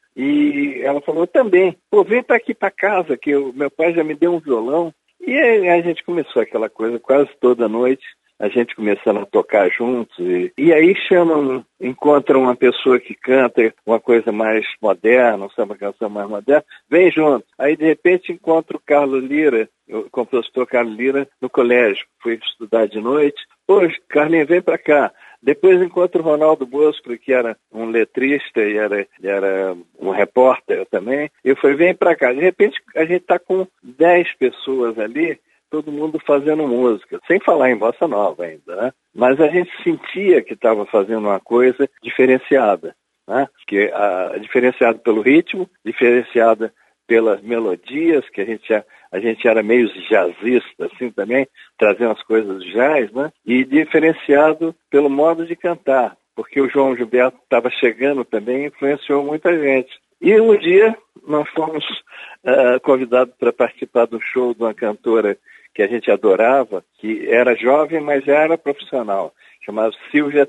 E ela falou, eu também. Pô, vem pra aqui pra casa, que meu pai já me deu um violão. E aí a gente começou aquela coisa quase toda noite. A gente começando a tocar juntos, e aí encontram uma pessoa que canta uma coisa mais moderna, uma canção mais moderna, vem junto. Aí, de repente, encontro o Carlos Lira, o compositor Carlos Lira, no colégio. Fui estudar de noite. Poxa, Carlinhos, vem pra cá. Depois encontro o Ronaldo Bosco, que era um letrista e era um repórter também. Eu falei, vem pra cá. De repente, a gente tá com 10 pessoas ali, todo mundo fazendo música, sem falar em bossa nova ainda, né? Mas a gente sentia que estava fazendo uma coisa diferenciada, né? Diferenciada pelo ritmo, diferenciada pelas melodias, que a gente era meio jazzista, assim também, trazendo as coisas do jazz, né? E diferenciado pelo modo de cantar, porque o João Gilberto estava chegando também e influenciou muita gente. E um dia nós fomos convidados para participar do show de uma cantora que a gente adorava, que era jovem, mas já era profissional, chamada Silvinha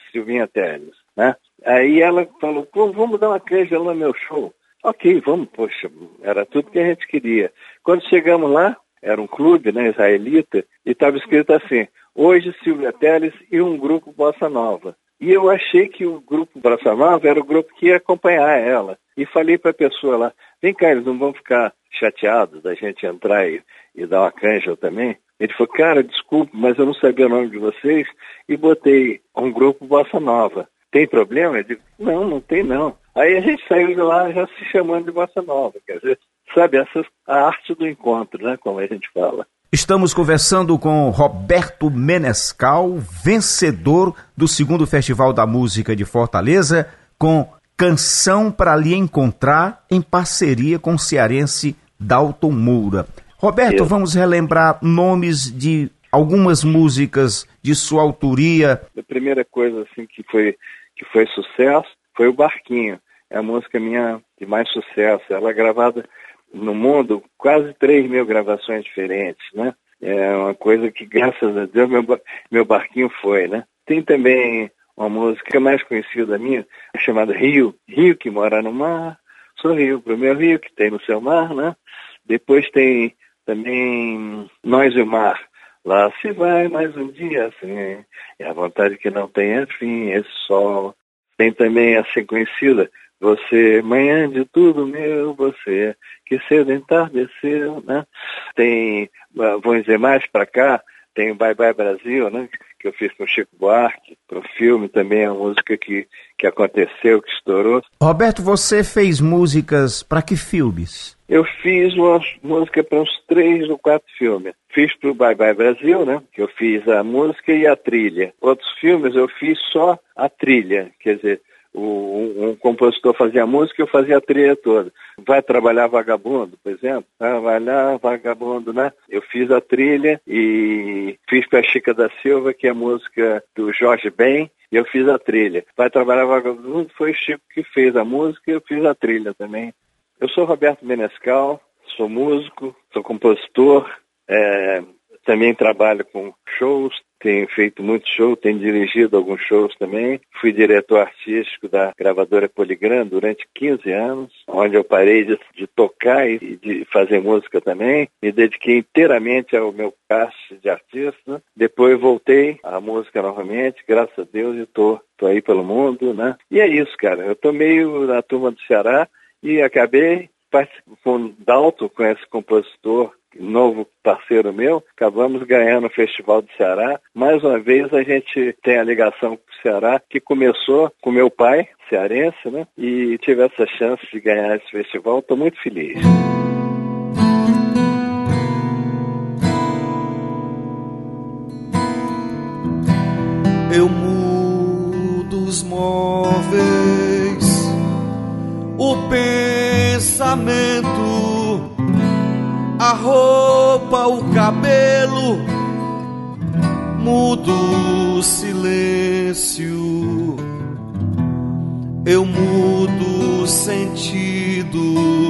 Teles, né? Aí ela falou, pô, vamos dar uma canja lá no meu show. Ok, vamos, poxa, era tudo que a gente queria. Quando chegamos lá, era um clube, né, israelita, e estava escrito assim, hoje Silvinha Teles e um grupo Bossa Nova. E eu achei que o grupo Bossa Nova era o grupo que ia acompanhar ela. E falei para a pessoa lá, vem cá, eles não vão ficar chateados da gente entrar e dar uma canja também? Ele falou, cara, desculpe, mas eu não sabia o nome de vocês, e botei um grupo Bossa Nova. tem problema? Eu digo, não tem não. Aí a gente saiu de lá já se chamando de bossa nova, quer dizer, sabe, a arte do encontro, né, como a gente fala. Estamos conversando com Roberto Menescal, vencedor do 2º Festival da Música de Fortaleza, com Canção para Lhe Encontrar, em parceria com o cearense Dalton Moura. Roberto, vamos relembrar nomes de algumas músicas de sua autoria. A primeira coisa assim que foi sucesso foi o Barquinho. É a música minha de mais sucesso. Ela é gravada no mundo, quase 3.000 gravações diferentes, né? É uma coisa que, graças a Deus, meu barquinho foi, né? Tem também uma música mais conhecida minha, chamada Rio. Rio que mora no mar, sou rio pro meu rio que tem no seu mar, né? Depois tem também Nós e o Mar. Lá se vai mais um dia assim, e a vontade que não tem fim, esse sol. Tem também a ser conhecida, Você, manhã de tudo meu, você, que cedo entardeceu, né? Tem, vamos dizer, mais para cá, tem o Bye Bye Brasil, né? Que eu fiz com o Chico Buarque, para o filme também, é uma música que aconteceu, que estourou. Roberto, você fez músicas para que filmes? Eu fiz uma música para uns 3 ou 4 filmes. Fiz para o Bye Bye Brasil, né? Que eu fiz a música e a trilha. Outros filmes eu fiz só a trilha, quer dizer, um compositor fazia a música e eu fazia a trilha toda. Vai Trabalhar Vagabundo, por exemplo. Trabalhar Vagabundo, né? Eu fiz a trilha e fiz para a Chica da Silva, que é a música do Jorge Ben, e eu fiz a trilha. Vai Trabalhar Vagabundo foi o Chico que fez a música e eu fiz a trilha também. Eu sou Roberto Menescal, sou músico, sou compositor, também trabalho com shows, tenho feito muitos shows, tenho dirigido alguns shows também. Fui diretor artístico da gravadora Poligram durante 15 anos, onde eu parei de tocar e de fazer música também. Me dediquei inteiramente ao meu cast de artista. Depois voltei à música novamente, graças a Deus, e tô aí pelo mundo, né? E é isso, cara. Eu tô meio na turma do Ceará e acabei participando com o Dalton, com esse compositor, novo parceiro meu, acabamos ganhando o Festival do Ceará. Mais uma vez a gente tem a ligação com o Ceará, que começou com meu pai, cearense, né? E tive essa chance de ganhar esse festival, estou muito feliz. Eu mudo os móveis, o pensamento, a roupa, o cabelo, mudo o silêncio, eu mudo o sentido,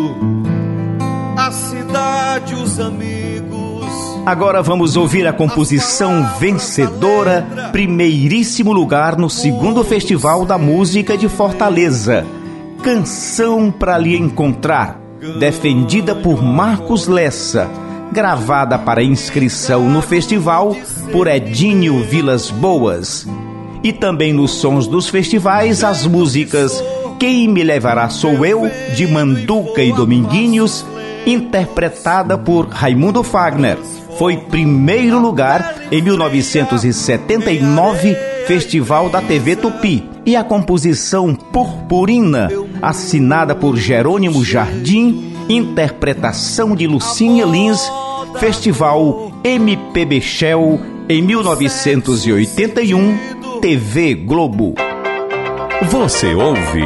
a cidade, os amigos. Agora vamos ouvir a composição vencedora, primeiríssimo lugar no 2º Festival da Música de Fortaleza. Canção para Lhe Encontrar, defendida por Marcos Lessa, gravada para inscrição no festival por Edinho Vilas Boas. E também nos sons dos festivais, as músicas Quem Me Levará Sou Eu, de Manduca e Dominguinhos, interpretada por Raimundo Fagner. Foi primeiro lugar em 1979, Festival da TV Tupi. E a composição Purpurina, assinada por Jerônimo Jardim, interpretação de Lucinha Lins, Festival MPB Shell, em 1981, TV Globo. Você ouve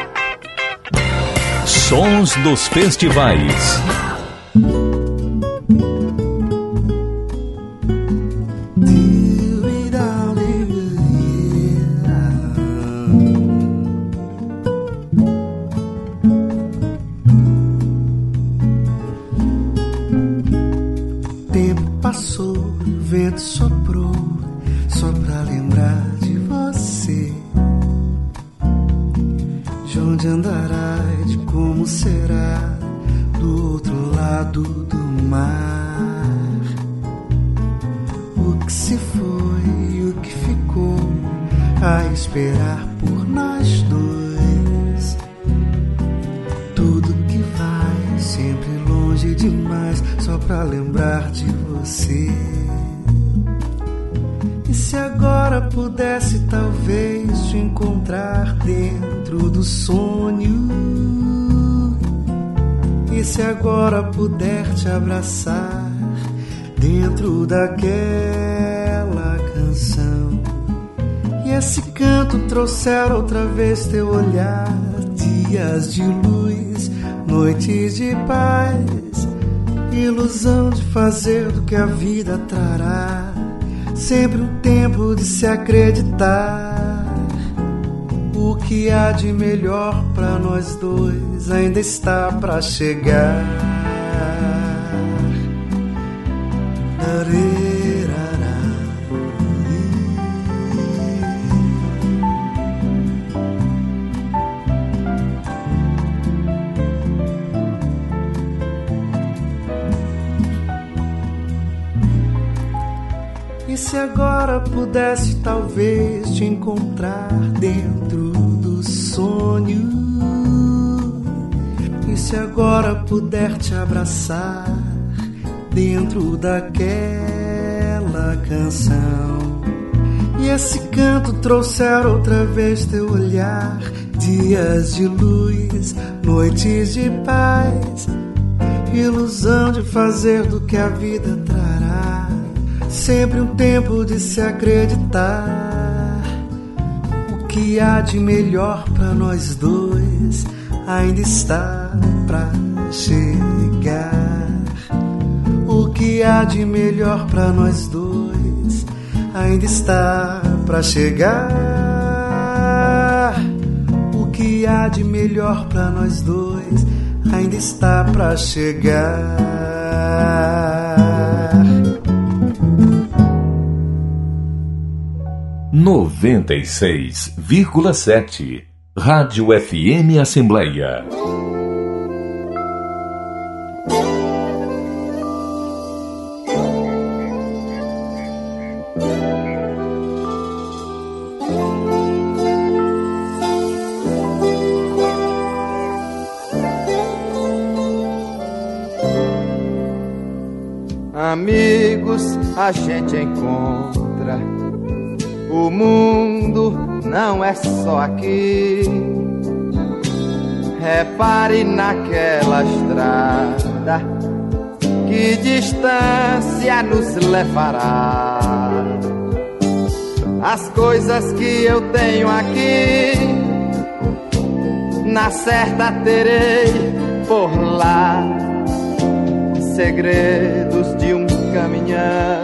Sons dos Festivais. Passou, o vento soprou, só pra lembrar de você. De onde andará, de como será, do outro lado do mar. O que se foi, o que ficou, a esperar por nós dois. Tudo que vai, sempre longe demais, só pra lembrar de você. E se agora agora pudesse talvez te encontrar dentro do sonho? E se agora puder te abraçar dentro daquela canção? E esse canto trouxer outra vez teu olhar, dias de luz, noites de paz, ilusão de fazer do que a vida trará, sempre um tempo de se acreditar. O que há de melhor pra nós dois ainda está pra chegar. E se agora pudesse talvez te encontrar dentro do sonho? E se agora puder te abraçar dentro daquela canção? E esse canto trouxer outra vez teu olhar, dias de luz, noites de paz, ilusão de fazer do que a vida trará, sempre um tempo de se acreditar. O que há de melhor pra nós dois ainda está pra chegar. O que há de melhor pra nós dois ainda está pra chegar. O que há de melhor pra nós dois ainda está pra chegar. 96,7 Rádio FM Assembleia. Amigos a gente encontra, o mundo não é só aqui. Repare naquela estrada, que distância nos levará. As coisas que eu tenho aqui, na certa terei por lá. Segredos de um caminhão,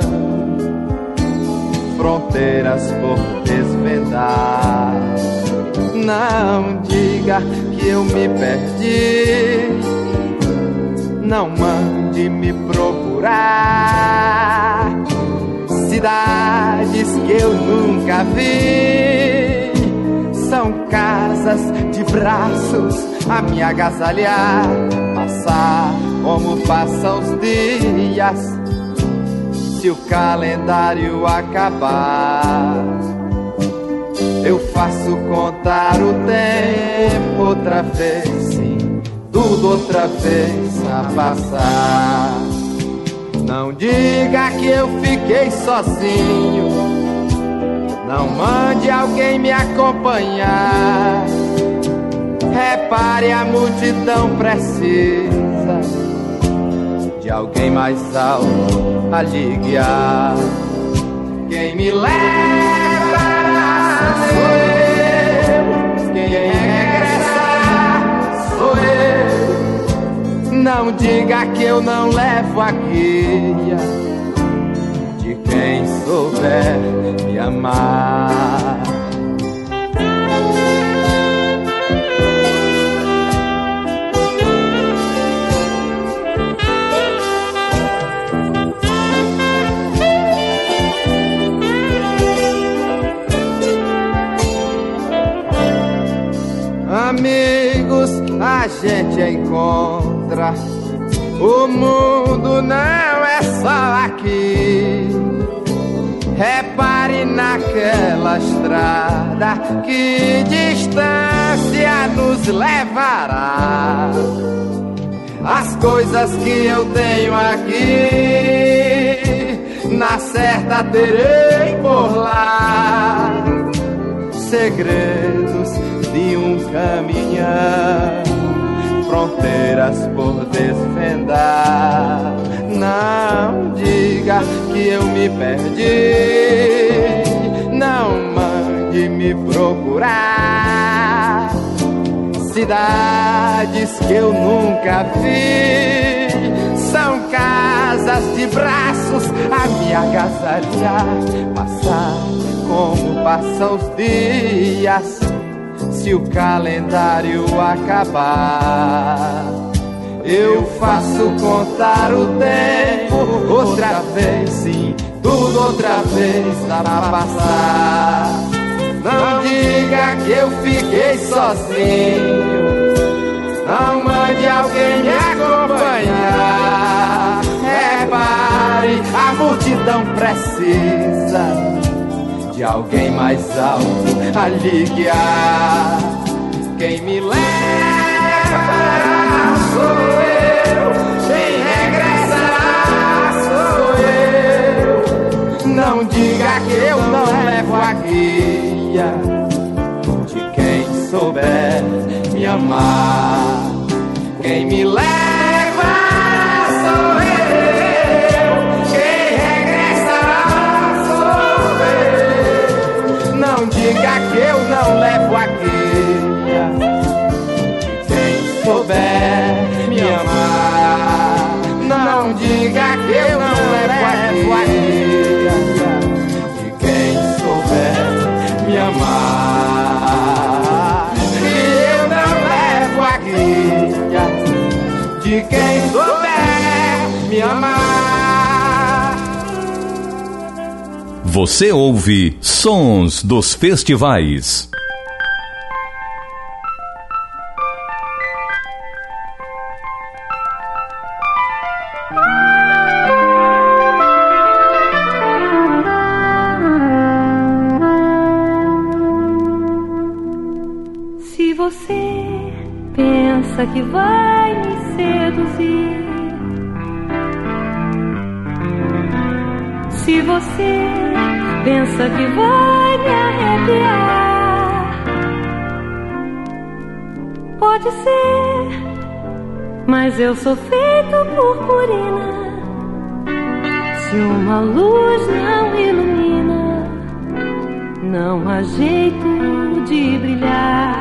fronteiras por desvendar. Não diga que eu me perdi, não mande me procurar. Cidades que eu nunca vi, são casas de braços a me agasalhar. Passar como passam os dias, se o calendário acabar. Eu faço contar o tempo outra vez, sim, tudo outra vez a passar. Não diga que eu fiquei sozinho, não mande alguém me acompanhar. Repare, a multidão precisa de alguém mais alto a lhe guiar. Quem me leva sou eu, quem regressa sou eu. Não diga que eu não levo a guia de quem souber me amar. Amigos a gente encontra, o mundo não é só aqui. Repare naquela estrada, que distância nos levará. As coisas que eu tenho aqui, na certa terei por lá segredos de um caminhão, fronteiras por desvendar. Não diga que eu me perdi, não mande me procurar. Cidades que eu nunca vi, são casas de braços a me agasalhar. Passar como passam os dias, se o calendário acabar. Eu faço contar o tempo outra vez, sim, tudo outra vez dá pra passar. Não diga que eu fiquei sozinho, não mande alguém me acompanhar. Repare, a multidão precisa de alguém mais alto a lhe guiar. Quem me leva sou eu, quem regressará sou eu. Não diga que eu não levo a guia de quem souber me amar. Quem me leva sou eu, quem regressará sou eu. Não diga que eu não levo a guia de quem souber me amar. Não diga que eu não levo a guia de quem souber me amar. Que eu não levo a guia de quem souber me amar. Você ouve Sons dos Festivais. Se você pensa que vai me seduzir, se você pensa que vai me arrepiar, pode ser, mas eu sou feito purpurina. Se uma luz não ilumina, não há jeito de brilhar.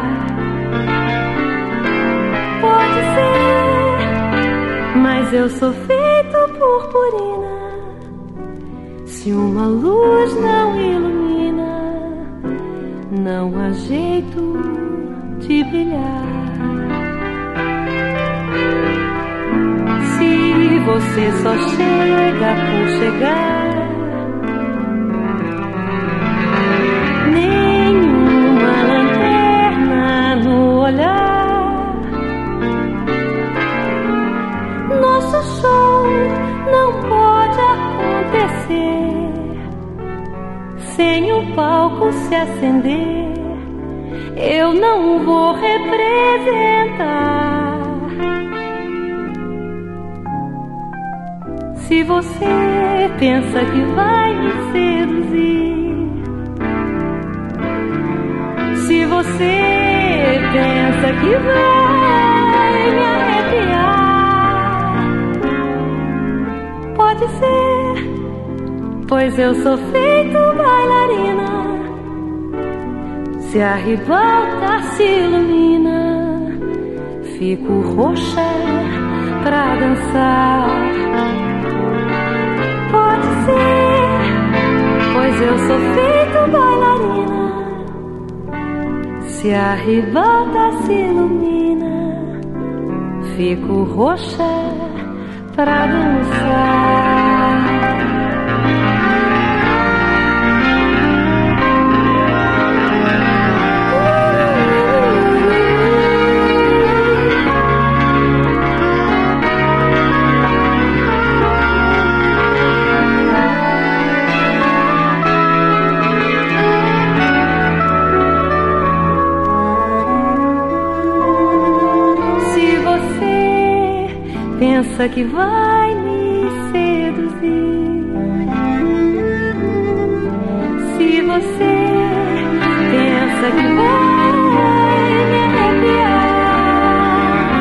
Pode ser, mas eu sou feito purpurina. Se uma luz não ilumina, não há jeito de brilhar. Se você só chega por chegar, nenhuma lanterna no olhar, nosso show não pode acontecer sem o palco se acender. Eu não vou representar. Se você pensa que vai me seduzir, se você pensa que vai me arrepiar, pode ser, pois eu sou feito bailarina. Se a ribalta se ilumina, fico roxa pra dançar. Pode ser, pois eu sou feito bailarina. Se a ribalta se ilumina, fico roxa pra dançar. Pensa que vai me seduzir, você pensa que vai me arrepiar.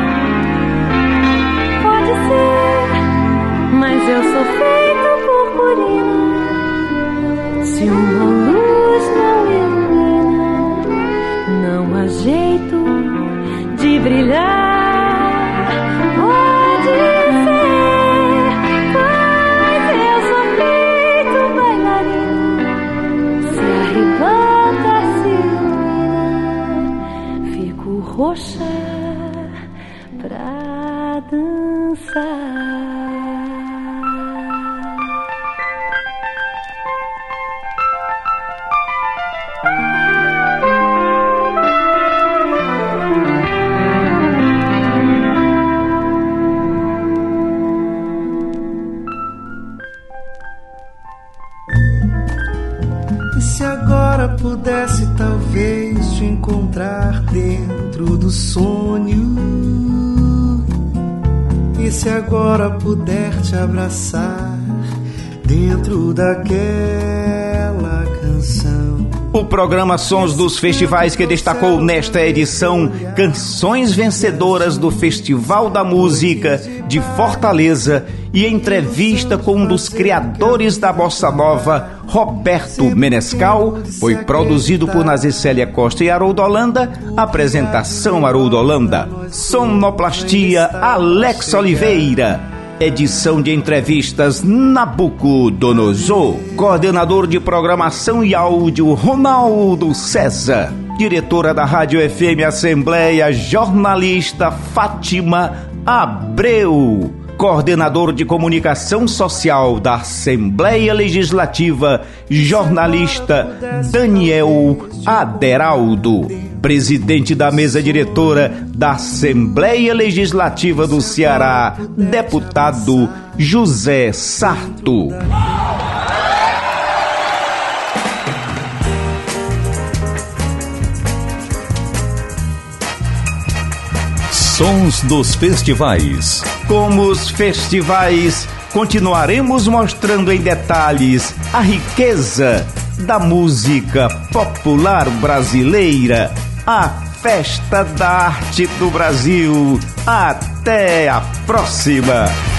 Pode ser, mas eu sou feito purpurina. Se uma luz não ilumina, não há jeito de brilhar. Pode ser, mas eu sou feito bailarina. Se arrebata a ilumina, fico roxa pra dançar. Se agora pudesse talvez te encontrar dentro do sonho, e se agora puder te abraçar dentro daquela canção. O programa Sons dos Festivais, que destacou nesta edição canções vencedoras do Festival da Música de Fortaleza e entrevista com um dos criadores da Bossa Nova, Roberto Menescal, foi produzido por Nazicélia Costa e Haroldo Holanda. Apresentação Haroldo Holanda. Sonoplastia Alex Oliveira. Edição de entrevistas Nabucodonosor. Coordenador de programação e áudio Ronaldo César. Diretora da Rádio FM Assembleia, jornalista Fátima Abreu. Coordenador de comunicação social da Assembleia Legislativa, jornalista Daniel Aderaldo. Presidente da mesa diretora da Assembleia Legislativa do Ceará, deputado José Sarto. Sons dos festivais. Como os festivais, continuaremos mostrando em detalhes a riqueza da música popular brasileira, a Festa da Arte do Brasil. Até a próxima!